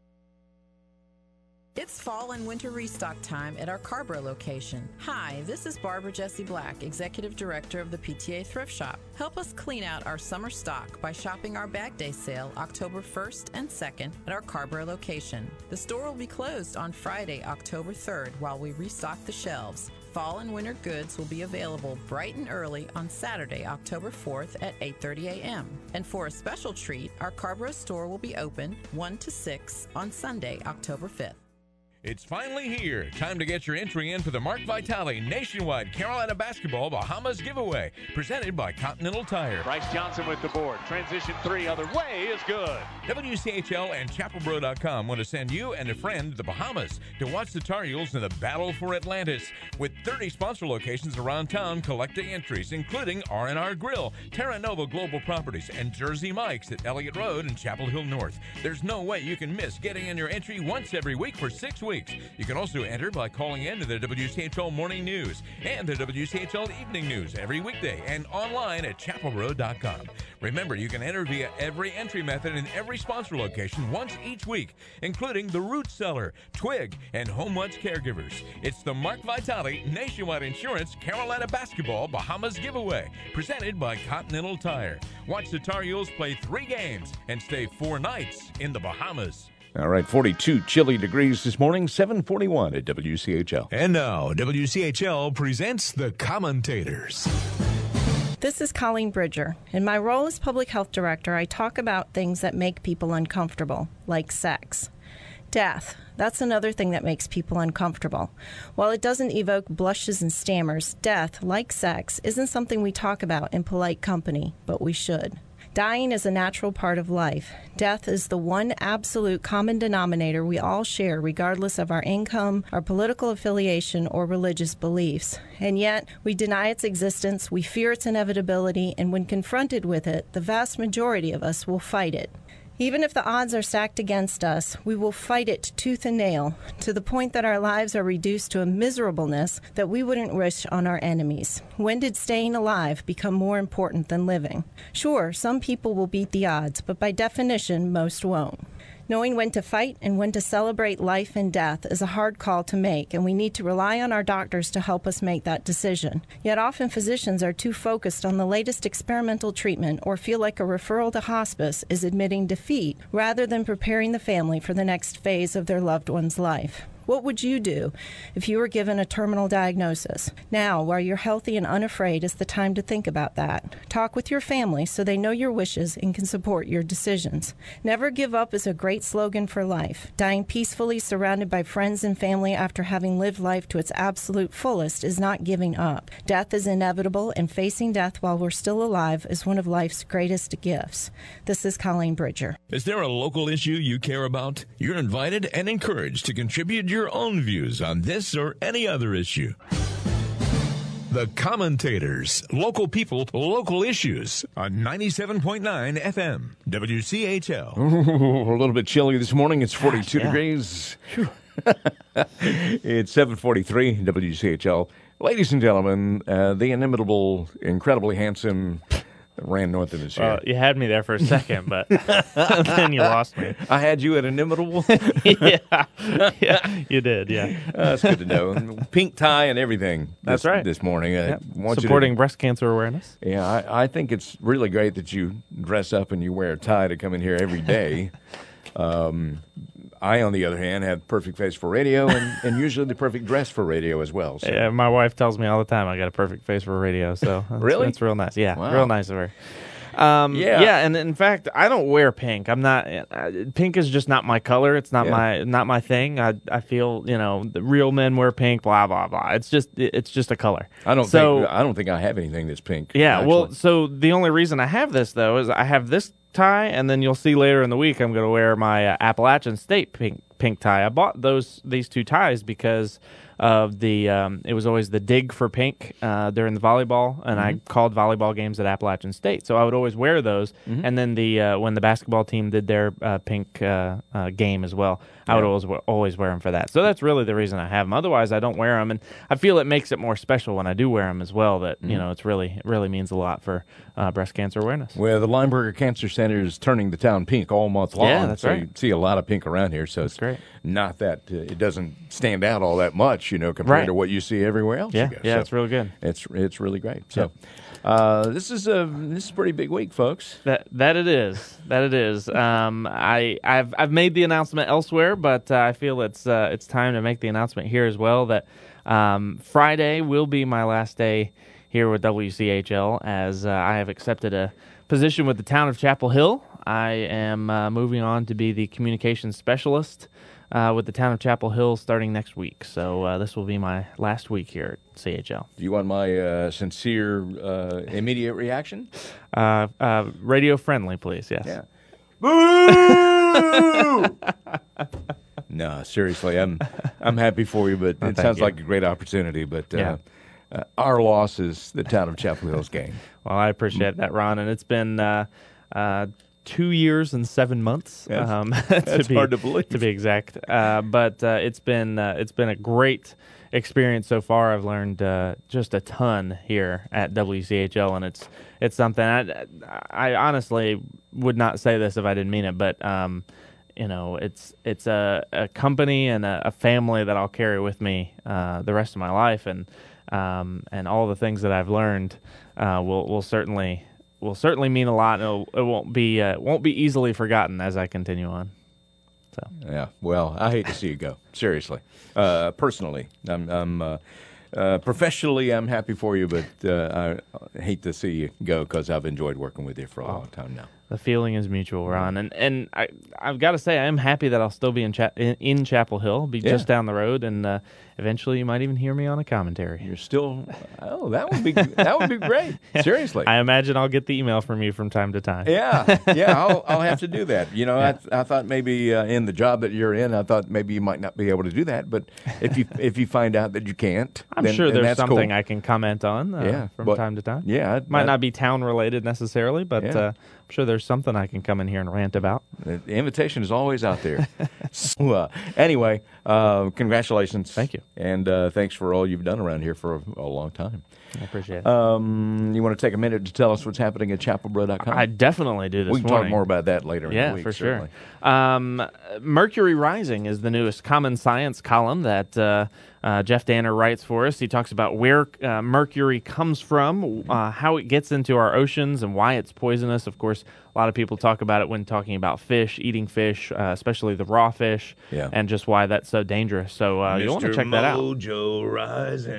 It's fall and winter restock time at our Carborough location. Hi, this is Barbara Jessie Black, Executive Director of the P T A Thrift Shop. Help us clean out our summer stock by shopping our Bag Day sale October first and second at our Carborough location. The store will be closed on Friday, October third, while we restock the shelves. Fall and winter goods will be available bright and early on Saturday, October fourth at eight thirty a.m. And for a special treat, our Carborough store will be open one to six on Sunday, October fifth.
It's finally here. Time to get your entry in for the Mark Vitale Nationwide Carolina Basketball Bahamas Giveaway, presented by Continental Tire.
Bryce Johnson with the board. Transition three other way is good.
W C H L and Chapel Bro dot com want to send you and a friend to the Bahamas to watch the Tar Heels in the battle for Atlantis. With thirty sponsor locations around town collecting entries, including R and R Grill, Terra Nova Global Properties, and Jersey Mike's at Elliott Road and Chapel Hill North. There's no way you can miss getting in your entry once every week for six weeks. Weeks. You can also enter by calling in to the W C H L Morning News and the W C H L Evening News every weekday and online at chapel bro dot com. Remember, you can enter via every entry method in every sponsor location once each week, including the Root Cellar, Twig, and HomeWoods Caregivers. It's the Mark Vitale Nationwide Insurance Carolina Basketball Bahamas Giveaway, presented by Continental Tire. Watch the Tar Heels play three games and stay four nights in the Bahamas.
All right, forty-two chilly degrees this morning, seven forty-one at W C H L.
And now, W C H L presents The Commentators.
This is Colleen Bridger. In my role as Public Health Director, I talk about things that make people uncomfortable, like sex. Death. That's another thing that makes people uncomfortable. While it doesn't evoke blushes and stammers, death, like sex, isn't something we talk about in polite company, but we should. Dying is a natural part of life. Death is the one absolute common denominator we all share, regardless of our income, our political affiliation, or religious beliefs. And yet, we deny its existence, we fear its inevitability, and when confronted with it, the vast majority of us will fight it. Even if the odds are stacked against us, we will fight it tooth and nail, to the point that our lives are reduced to a miserableness that we wouldn't wish on our enemies. When did staying alive become more important than living? Sure, some people will beat the odds, but by definition, most won't. Knowing when to fight and when to celebrate life and death is a hard call to make, and we need to rely on our doctors to help us make that decision. Yet often physicians are too focused on the latest experimental treatment or feel like a referral to hospice is admitting defeat rather than preparing the family for the next phase of their loved one's life. What would you do if you were given a terminal diagnosis? Now, while you're healthy and unafraid, is the time to think about that. Talk with your family so they know your wishes and can support your decisions. Never give up is a great slogan for life. Dying peacefully surrounded by friends and family after having lived life to its absolute fullest is not giving up. Death is inevitable, and facing death while we're still alive is one of life's greatest gifts. This is Colleen Bridger.
Is there a local issue you care about? You're invited and encouraged to contribute your own views on this or any other issue. The Commentators, local people, local issues on ninety-seven point nine F M, W C H L.
Ooh, a little bit chilly this morning. It's forty-two
yeah.
degrees. It's seven forty-three, W C H L. Ladies and gentlemen, uh, the inimitable, incredibly handsome Rand Northam is here.
Well, you had me there for a second, but then you lost me.
I had you at inimitable?
yeah. yeah, you did, yeah.
Uh, that's good to know. Pink tie and everything.
That's
this,
right.
This morning. I
Yep.
want
Supporting
you to,
breast cancer awareness.
Yeah, I, I think it's really great that you dress up and you wear a tie to come in here every day. um, I, on the other hand, have perfect face for radio and, and usually the perfect dress for radio as well. So.
Yeah, my wife tells me all the time I got a perfect face for radio, so that's,
really?
that's real nice. Yeah,
wow.
real nice of her. Um,
Yeah.
yeah, and in fact, I don't wear pink. I'm not. Uh, pink is just not my color. It's not
Yeah.
my not my thing. I I feel you know the real men wear pink. Blah blah blah. It's just it's just a color.
I don't
so,
think I don't think I have anything that's pink.
Yeah.
actually.
Well, so the only reason I have this though is I have this tie, and then you'll see later in the week I'm going to wear my uh, Appalachian State pink pink tie. I bought those these two ties because of the um, it was always the dig for pink uh, during the volleyball, and I called volleyball games at Appalachian State, so I would always wear those.
Mhm.
And then the uh, when the basketball team did their uh, pink uh, uh, game as well, I would
Yeah.
always wear, always wear them for that. So that's really the reason I have them. Otherwise, I don't wear them, and I feel it makes it more special when I do wear them as well. That you
Mhm.
know, it's really it really means a lot for uh, breast cancer awareness.
Well, the Lineberger Cancer Center is turning the town pink all month long.
Yeah, that's
so
right.
you see a lot of pink around here. So it's
great.
Not that uh, it doesn't stand out all that much, you know, compared
Right.
to what you see everywhere else.
Yeah,
you go.
yeah,
So
it's really good.
It's it's really great. So uh, this is a this is a pretty big week, folks.
That that it is. That it is. Um, I I've I've made the announcement elsewhere, but uh, I feel it's uh, it's time to make the announcement here as well. That um, Friday will be my last day here with W C H L, as uh, I have accepted a position with the town of Chapel Hill. I am uh, moving on to be the communications specialist uh, with the town of Chapel Hill starting next week. So uh, this will be my last week here at C H L.
Do you want my uh, sincere, uh, immediate reaction?
Uh, uh, radio friendly, please. Yes.
Yeah. Boo! No, seriously, I'm I'm happy for you, but
Oh,
it
thank
sounds
you.
like a great opportunity. But uh,
Yeah.
uh, our loss is the town of Chapel Hill's gain.
Well, I appreciate that, Ron, and it's been uh, uh, two years and seven months.
Yes.
Um,
That's
be,
hard to believe.
to be exact. Uh, but uh, it's been uh, it's been a great experience so far. I've learned uh, just a ton here at W C H L, and it's it's something I, I honestly would not say this if I didn't mean it, but. Um, You know, it's it's a, a company and a, a family that I'll carry with me uh, the rest of my life, and um, and all the things that I've learned uh, will will certainly will certainly mean a lot. And it'll, it won't be uh, won't be easily forgotten as I continue on. So
Yeah, well, I hate to see you go. Seriously, uh, personally, I'm, I'm uh, uh, professionally, I'm happy for you, but uh, I hate to see you go because I've enjoyed working with you for a long time now.
the feeling is mutual, Ron, and and I I've got to say I am happy that I'll still be in Cha- in, in Chapel Hill, be
Yeah.
just down the road, and uh, eventually you might even hear me on a commentary.
You're still oh that would be that would be great. Seriously,
I imagine I'll get the email from you from time to time.
Yeah, yeah, I'll, I'll have to do that. You know, I, I thought maybe uh, in the job that you're in, I thought maybe you might not be able to do that. But if you if you find out that you can't,
I'm
then,
sure
then
there's
that's
something
cool.
I can comment on uh,
Yeah,
from
but-
time to time.
yeah, I-
might
I-
not be town related necessarily, but
Yeah.
uh, I'm sure there's something I can come in here and rant about.
The invitation is always out there. so, uh, anyway, uh, congratulations.
Thank you.
And uh, thanks for all you've done around here for a, a long time.
I appreciate it.
Um, you want to take a minute to tell us what's happening at chapel bro dot com?
I definitely do this
We can
morning.
talk more about that later
Yeah,
in the week.
for
certainly.
sure. Um, Mercury Rising is the newest common science column that uh, uh, Jeff Danner writes for us. He talks about where uh, mercury comes from, uh, how it gets into our oceans, and why it's poisonous. Of course, a lot of people talk about it when talking about fish, eating fish, uh, especially the raw fish,
Yeah.
and just why that's so dangerous. So uh, you'll want to check that out.
Mojo Rising.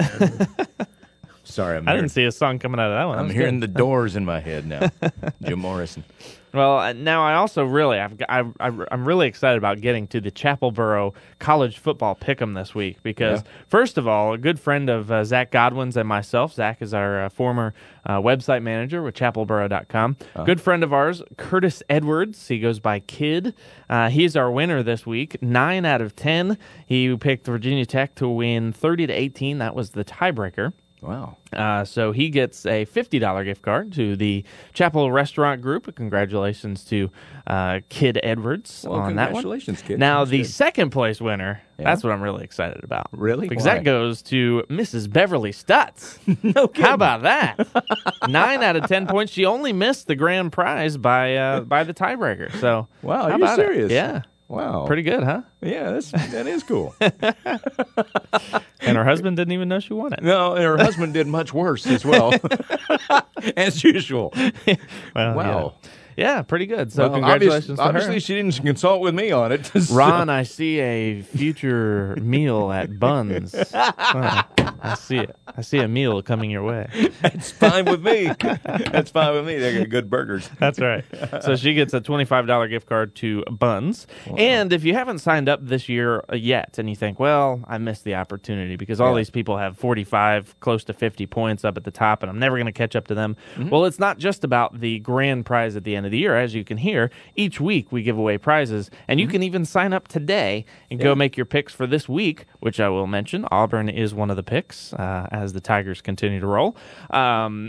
Sorry, I'm
I
hearing,
didn't see a song coming out of that one. That
I'm
was
hearing
good.
the Doors in my head now. Jim Morrison.
Well, uh, now I also really, I've, got- I, I, I'm really excited about getting to the Chapelboro College Football Pick'em this week because,
Yeah.
first of all, a good friend of uh, Zach Godwin's and myself. Zach is our uh, former uh, website manager with chapelboro dot com.
Uh-huh.
Good friend of ours, Curtis Edwards. He goes by Kid. Uh, he's our winner this week. Nine out of ten. He picked Virginia Tech to win thirty to eighteen. That was the tiebreaker.
Wow.
Uh, so he gets a fifty dollars gift card to the Chapel Restaurant Group. Congratulations to uh, Kid Edwards
Well,
on that one.
congratulations, Kid.
Now,
That's
the
good.
second place winner,
Yeah.
that's what I'm really excited about.
Really?
Because
Why?
that goes to Missus Beverly Stutz.
No kidding.
How about that? Nine out of ten points. She only missed the grand prize by uh, by the tiebreaker. So
Wow,
how
you're
about it?
serious?
Yeah.
Wow.
Pretty good, huh?
Yeah, that's, that is cool.
And her husband didn't even know she won it.
No, and her husband did much worse as well, as usual.
Well,
Wow.
Yeah. Yeah, pretty good. So
Well,
congratulations
obvious-
to her.
Obviously, she didn't consult with me on it. so-
Ron, I see a future meal at Buns. Wow. I see it. I see a meal coming your way.
That's fine with me. That's fine with me. They got good burgers.
That's right. So she gets a twenty-five dollars gift card to Buns. Wow. And if you haven't signed up this year yet and you think, well, I missed the opportunity because all yeah. these people have forty-five, close to fifty points up at the top, and I'm never going to catch up to them. Mm-hmm. Well, it's not just about the grand prize at the end of the year. As you can hear, each week we give away prizes, and you mm-hmm. can even sign up today and yeah. go make your picks for this week, which I will mention. Auburn is one of the picks uh, as the Tigers continue to roll. Um,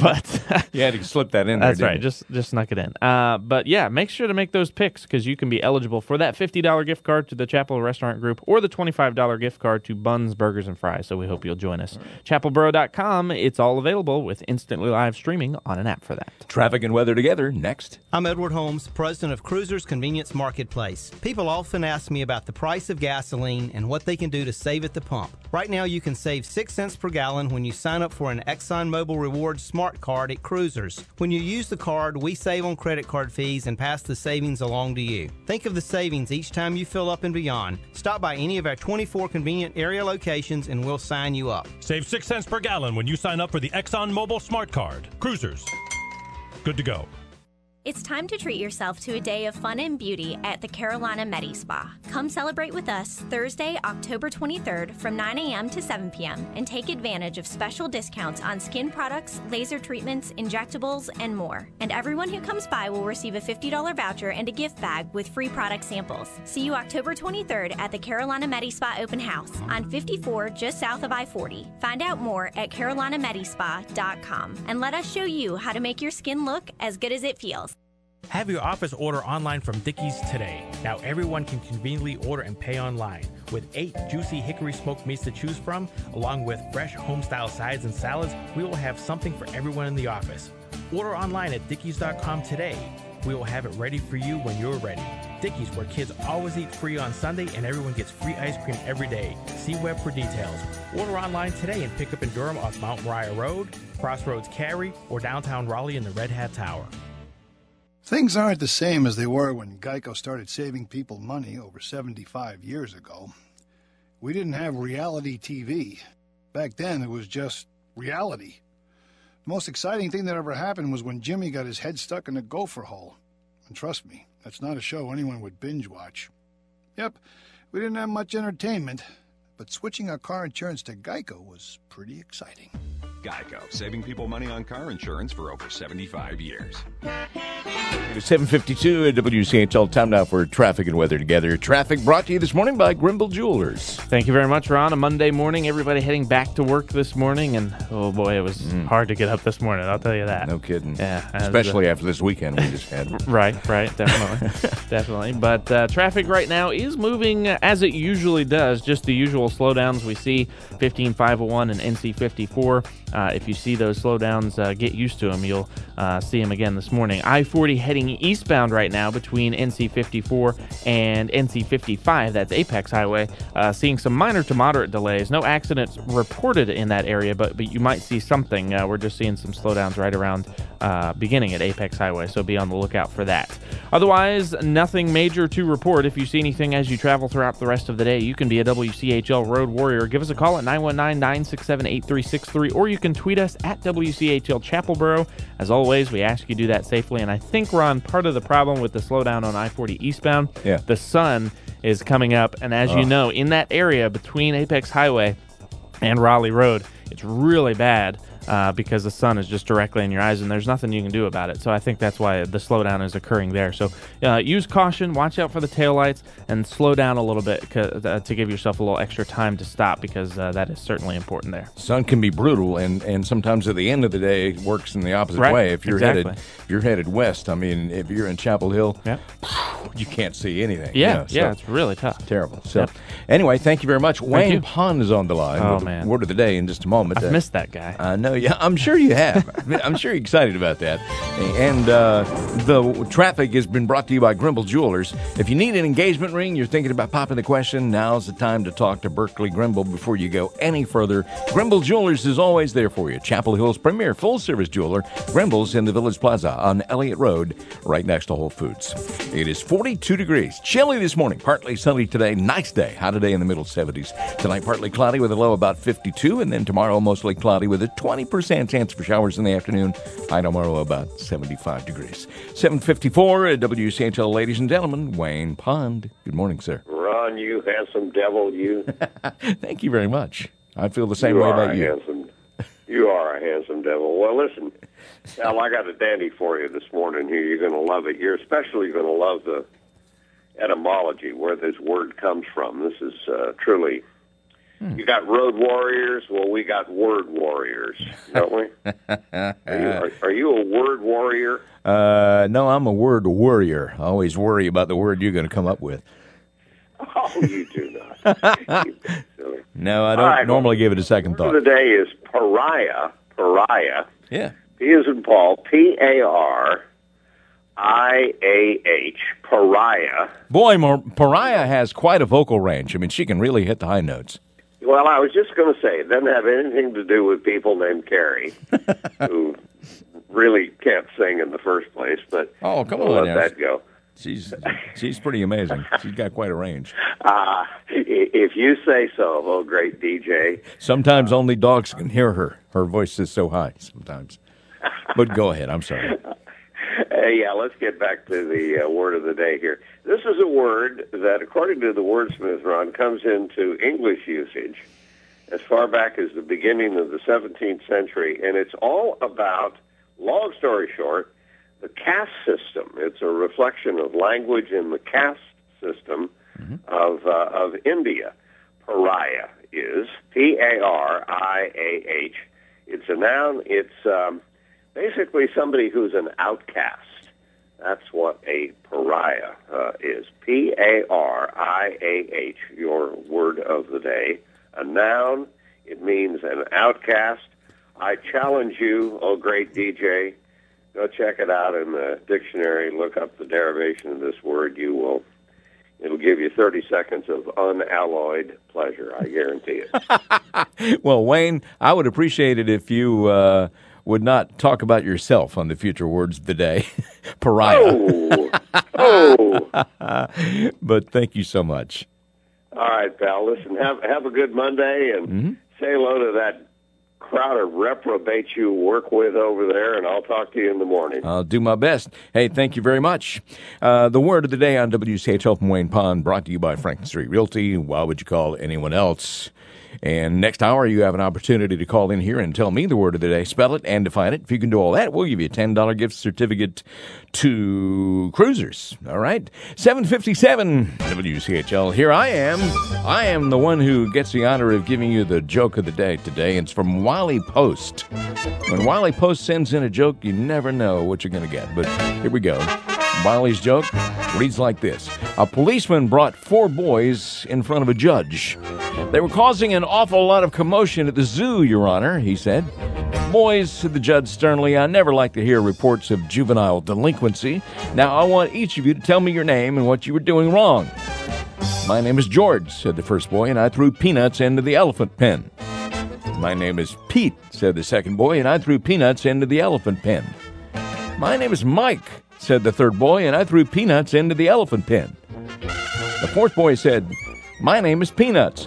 but
you had to slip that in
there. That's
didn't
right.
you?
Just just snuck it in. Uh, but yeah, make sure to make those picks because you can be eligible for that fifty dollars gift card to the Chapel Hill Restaurant Group or the twenty-five dollars gift card to Buns, Burgers, and Fries. So we hope you'll join us. Right. chapel boro dot com. It's all available with instantly live streaming on an app for that.
Traffic and weather together next.
I'm Edward Holmes, president of Cruisers Convenience Marketplace. People often ask me about the price of gasoline and what they can do to save at the pump. Right now, you can save six cents per gallon when you sign up for an ExxonMobil Rewards Smart Card at Cruisers. When you use the card, we save on credit card fees and pass the savings along to you. Think of the savings each time you fill up and beyond. Stop by any of our twenty-four convenient area locations and we'll sign you up.
Save six cents per gallon when you sign up for the ExxonMobil Smart Card. Cruisers. Good to go.
It's time to treat yourself to a day of fun and beauty at the Carolina Medi Spa. Come celebrate with us Thursday, October twenty-third from nine a.m. to seven p.m. and take advantage of special discounts on skin products, laser treatments, injectables, and more. And everyone who comes by will receive a fifty dollars voucher and a gift bag with free product samples. See you October twenty-third at the Carolina Medi Spa Open House on fifty-four just south of I forty. Find out more at carolina medi spa dot com and let us show you how to make your skin look as good as it feels.
Have your office order online from Dickey's today. Now everyone can conveniently order and pay online. With eight juicy hickory smoked meats to choose from, along with fresh home-style sides and salads, we will have something for everyone in the office. Order online at dickeys dot com today. We will have it ready for you when you're ready. Dickey's, where kids always eat free on Sunday and everyone gets free ice cream every day. See web for details. Order online today and pick up in Durham off Mount Moriah Road, Crossroads Cary, or downtown Raleigh in the Red Hat Tower.
Things aren't the same as they were when Geico started saving people money over seventy-five years ago. We didn't have reality T V. Back then, it was just reality. The most exciting thing that ever happened was when Jimmy got his head stuck in a gopher hole. And trust me, that's not a show anyone would binge watch. Yep, we didn't have much entertainment, but switching our car insurance to Geico was pretty exciting.
Geico, saving people money on car insurance for over seventy-five years.
It's seven fifty-two at W C H L. Time now for traffic and weather together. Traffic brought to you this morning by Grimble Jewelers.
Thank you very much, Ron. A Monday morning, everybody heading back to work this morning, and oh boy, it was mm. hard to get up this morning, I'll tell you that.
No kidding.
Yeah,
especially uh, after this weekend we just had.
Right, right, definitely. Definitely. But uh, traffic right now is moving as it usually does, just the usual slowdowns we see, fifteen five oh one and N C fifty-four. Uh, if you see those slowdowns, uh, get used to them. You'll uh, see them again this morning. I forty heading eastbound right now between N C fifty-four and N C fifty-five. That's Apex Highway. Uh, seeing some minor to moderate delays. No accidents reported in that area, but, but you might see something. Uh, we're just seeing some slowdowns right around uh, beginning at Apex Highway, so be on the lookout for that. Otherwise, nothing major to report. If you see anything as you travel throughout the rest of the day, you can be a W C H L Road Warrior. Give us a call at nine one nine, nine six seven, eight three six three, or you can tweet us at W C H L Chapelboro. As always, we ask you to do that safely, and I think, Ron, part of the problem with the slowdown on I forty eastbound,
yeah.
the sun is coming up, and as oh. you know, in that area between Apex Highway and Raleigh Road, it's really bad. Uh, because the sun is just directly in your eyes, and there's nothing you can do about it. So I think that's why the slowdown is occurring there. So uh, use caution, watch out for the taillights, and slow down a little bit uh, to give yourself a little extra time to stop, because uh, that is certainly important there.
Sun can be brutal, and, and sometimes at the end of the day, it works in the opposite
right.
way. If you're
exactly.
headed if you're headed west, I mean, if you're in Chapel Hill,
yeah.
you can't see anything.
Yeah,
you know, so
yeah, it's really tough.
It's terrible. So
yep.
anyway, thank you very much.
Thank
Wayne
you.
Pond is on the line.
Oh,
with
man.
The word of the day in just a moment.
I've
uh,
missed that guy.
I know. Yeah, I'm sure you have. I'm sure you're excited about that. And uh, the traffic has been brought to you by Grimble Jewelers. If you need an engagement ring, you're thinking about popping the question, now's the time to talk to Berkeley Grimble before you go any further. Grimble Jewelers is always there for you. Chapel Hill's premier full-service jeweler. Grimble's in the Village Plaza on Elliott Road, right next to Whole Foods. It is forty-two degrees. Chilly this morning, partly sunny today. Nice day. Hot today in the middle seventies. Tonight, partly cloudy with a low about fifty-two. And then tomorrow, mostly cloudy with a twenty percent chance for showers in the afternoon. High tomorrow about seventy-five degrees. seven fifty-four at W C H L, ladies and gentlemen. Wayne Pond. Good morning, sir.
Ron, you handsome devil, you.
Thank you very much. I feel the same
you
way
are
about
a
you.
Handsome, you are a handsome devil. Well, listen, Al, I got a dandy for you this morning here. You're going to love it. You're especially going to love the etymology, where this word comes from. This is uh, truly, hmm. you got road warriors. Well, we got word warriors, don't we? are, you, are, are you a word warrior?
Uh, no, I'm a word warrior. I always worry about the word you're going to come up with.
Oh, you do not. You silly.
No, I don't
right,
normally
well,
give it a second thought.
The word of the day is pariah. Pariah.
Yeah.
P as in Paul. P A R I A H. Pariah.
Boy, Mar- Pariah has quite a vocal range. I mean, she can really hit the high notes.
Well, I was just going to say, it doesn't have anything to do with people named Carrie, who really can't sing in the first place, but
oh, come
we'll
on,
let
yes.
that go.
She's she's pretty amazing. She's got quite a range.
Uh, if you say so, oh, great D J.
Sometimes only dogs can hear her. Her voice is so high sometimes. But go ahead. I'm sorry.
Hey, yeah, let's get back to the uh, word of the day here. This is a word that, according to the wordsmith, Ron, comes into English usage as far back as the beginning of the seventeenth century, and it's all about, long story short, the caste system. It's a reflection of language in the caste system mm-hmm. of uh, of India. Pariah is P A R I A H. It's a noun. It's um, basically somebody who's an outcast. That's what a pariah uh, is. P A R I A H, your word of the day. A noun. It means an outcast. I challenge you, oh great D J, go check it out in the dictionary. Look up the derivation of this word. You will. It'll give you thirty seconds of unalloyed pleasure. I guarantee
it. Well, Wayne, I would appreciate it if you uh, would not talk about yourself on the future words of the day. Pariah.
Oh. oh.
But thank you so much.
All right, pal. Listen, have have a good Monday, and
mm-hmm.
say hello to that crowd of reprobates you work with over there, and I'll talk to you in the morning.
I'll do my best. Hey, thank you very much. Uh, the word of the day on W C H L from Wayne Pond, brought to you by Franklin Street Realty. Why would you call anyone else? And next hour, you have an opportunity to call in here and tell me the word of the day. Spell it and define it. If you can do all that, we'll give you a ten dollars gift certificate to Cruisers. All right? seven fifty-seven W C H L. Here I am. I am the one who gets the honor of giving you the joke of the day today. It's from Wiley Post. When Wiley Post sends in a joke, you never know what you're going to get. But here we go. Wiley's joke reads like this. A policeman brought four boys in front of a judge. They were causing an awful lot of commotion at the zoo, Your Honor, he said. Boys, said the judge sternly, I never like to hear reports of juvenile delinquency. Now, I want each of you to tell me your name and what you were doing wrong. My name is George, said the first boy, and I threw peanuts into the elephant pen. My name is Pete, said the second boy, and I threw peanuts into the elephant pen. My name is Mike, said the third boy, and I threw peanuts into the elephant pen. The fourth boy said, my name is Peanuts.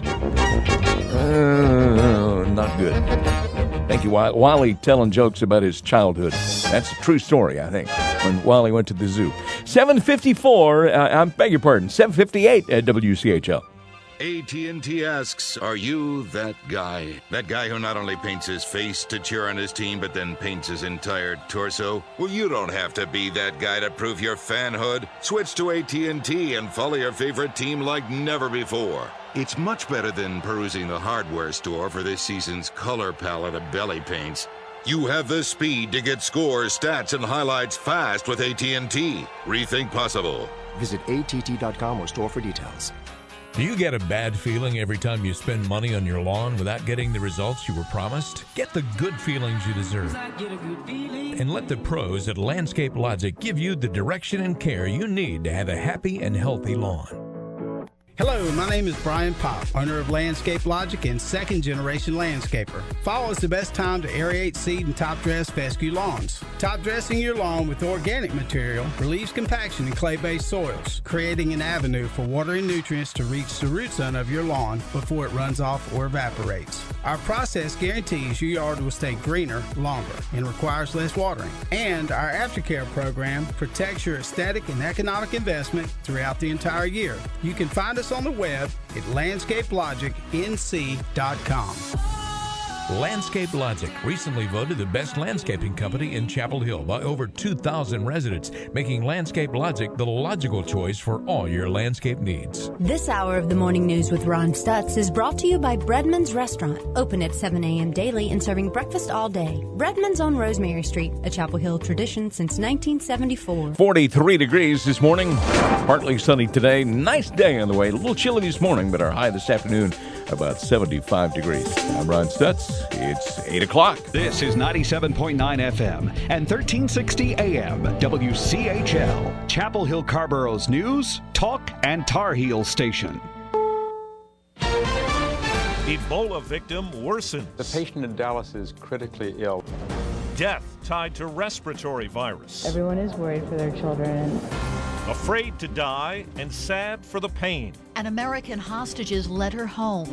Uh, not good. Thank you, Wally, telling jokes about his childhood. That's a true story, I think, when Wally went to the zoo. seven fifty-four, uh, I beg your pardon, seven fifty-eight at W C H L.
A T and T asks, are you that guy? That guy who not only paints his face to cheer on his team, but then paints his entire torso? Well, you don't have to be that guy to prove your fanhood. Switch to A T and T and follow your favorite team like never before. It's much better than perusing the hardware store for this season's color palette of belly paints. You have the speed to get scores, stats, and highlights fast with A T and T. Rethink possible.
Visit A T T dot com or store for details.
Do you get a bad feeling every time you spend money on your lawn without getting the results you were promised? Get the good feelings you deserve. And let the pros at Landscape Logic give you the direction and care you need to have a happy and healthy lawn.
Hello, my name is Brian Pop, owner of Landscape Logic and second generation landscaper. Fall is the best time to aerate, seed, and top dress fescue lawns. Top dressing your lawn with organic material relieves compaction in clay-based soils, creating an avenue for water and nutrients to reach the root zone of your lawn before it runs off or evaporates. Our process guarantees your yard will stay greener longer and requires less watering. And our aftercare program protects your aesthetic and economic investment throughout the entire year. You can find us on the web at landscape logic n c dot com.
Landscape Logic, recently voted the best landscaping company in Chapel Hill by over two thousand residents, making Landscape Logic the logical choice for all your landscape needs.
This hour of the Morning News with Ron Stutz is brought to you by Breadman's Restaurant, open at seven a.m. daily and serving breakfast all day. Breadman's on Rosemary Street, a Chapel Hill tradition since nineteen seventy-four.
forty-three degrees this morning, partly sunny today. Nice day on the way. A little chilly this morning, but our high this afternoon about seventy-five degrees. I'm Ron Stutz. It's eight o'clock.
This is ninety-seven point nine F M and thirteen sixty A M W C H L, Chapel Hill Carborough's news, talk, and Tar Heel station.
Ebola victim worsens.
The patient in Dallas is critically ill.
Death tied to respiratory virus.
Everyone is worried for their children.
Afraid to die and sad for the pain.
And American hostages led her home.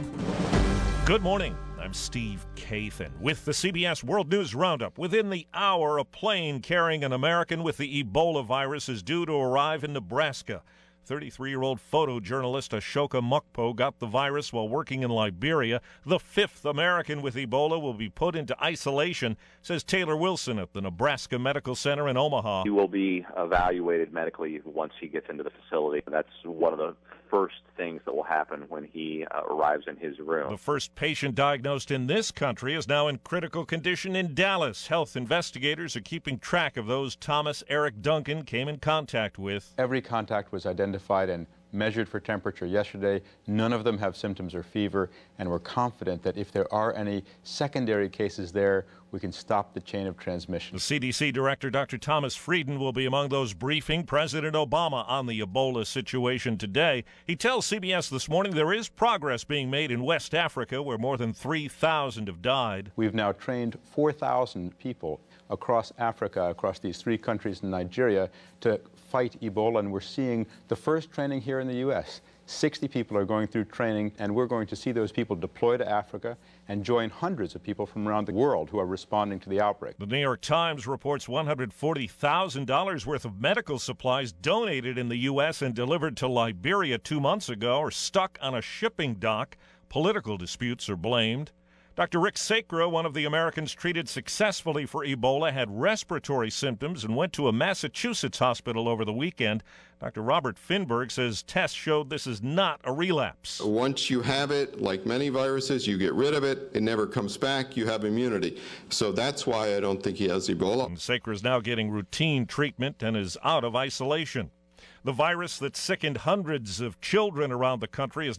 Good morning. I'm Steve Kathan with the C B S World News Roundup. Within the hour, a plane carrying an American with the Ebola virus is due to arrive in Nebraska. thirty-three-year-old photojournalist Ashoka Mukpo got the virus while working in Liberia. The fifth American with Ebola will be put into isolation, says Taylor Wilson at the Nebraska Medical Center in Omaha.
He will be evaluated medically once he gets into the facility. That's one of the first things that will happen when he uh, arrives in his room.
The first patient diagnosed in this country is now in critical condition in Dallas. Health investigators are keeping track of those Thomas Eric Duncan came in contact with.
Every contact was identified and measured for temperature yesterday. None of them have symptoms or fever, and we're confident that if there are any secondary cases there, we can stop the chain of transmission.
The C D C Director, Doctor Thomas Frieden, will be among those briefing President Obama on the Ebola situation today. He tells C B S This Morning there is progress being made in West Africa, where more than three thousand have died.
We've now trained four thousand people across Africa, across these three countries in Nigeria, to fight Ebola, and we're seeing the first training here in the U S sixty people are going through training, and we're going to see those people deploy to Africa and join hundreds of people from around the world who are responding to the outbreak.
The New York Times reports one hundred forty thousand dollars worth of medical supplies donated in the U S and delivered to Liberia two months ago are stuck on a shipping dock. Political disputes are blamed. Doctor Rick Sacra, one of the Americans treated successfully for Ebola, had respiratory symptoms and went to a Massachusetts hospital over the weekend. Doctor Robert Finberg says tests showed this is not a relapse.
Once you have it, like many viruses, you get rid of it, it never comes back, you have immunity. So that's why I don't think he has Ebola.
And Sacra is now getting routine treatment and is out of isolation. The virus that sickened hundreds of children around the country is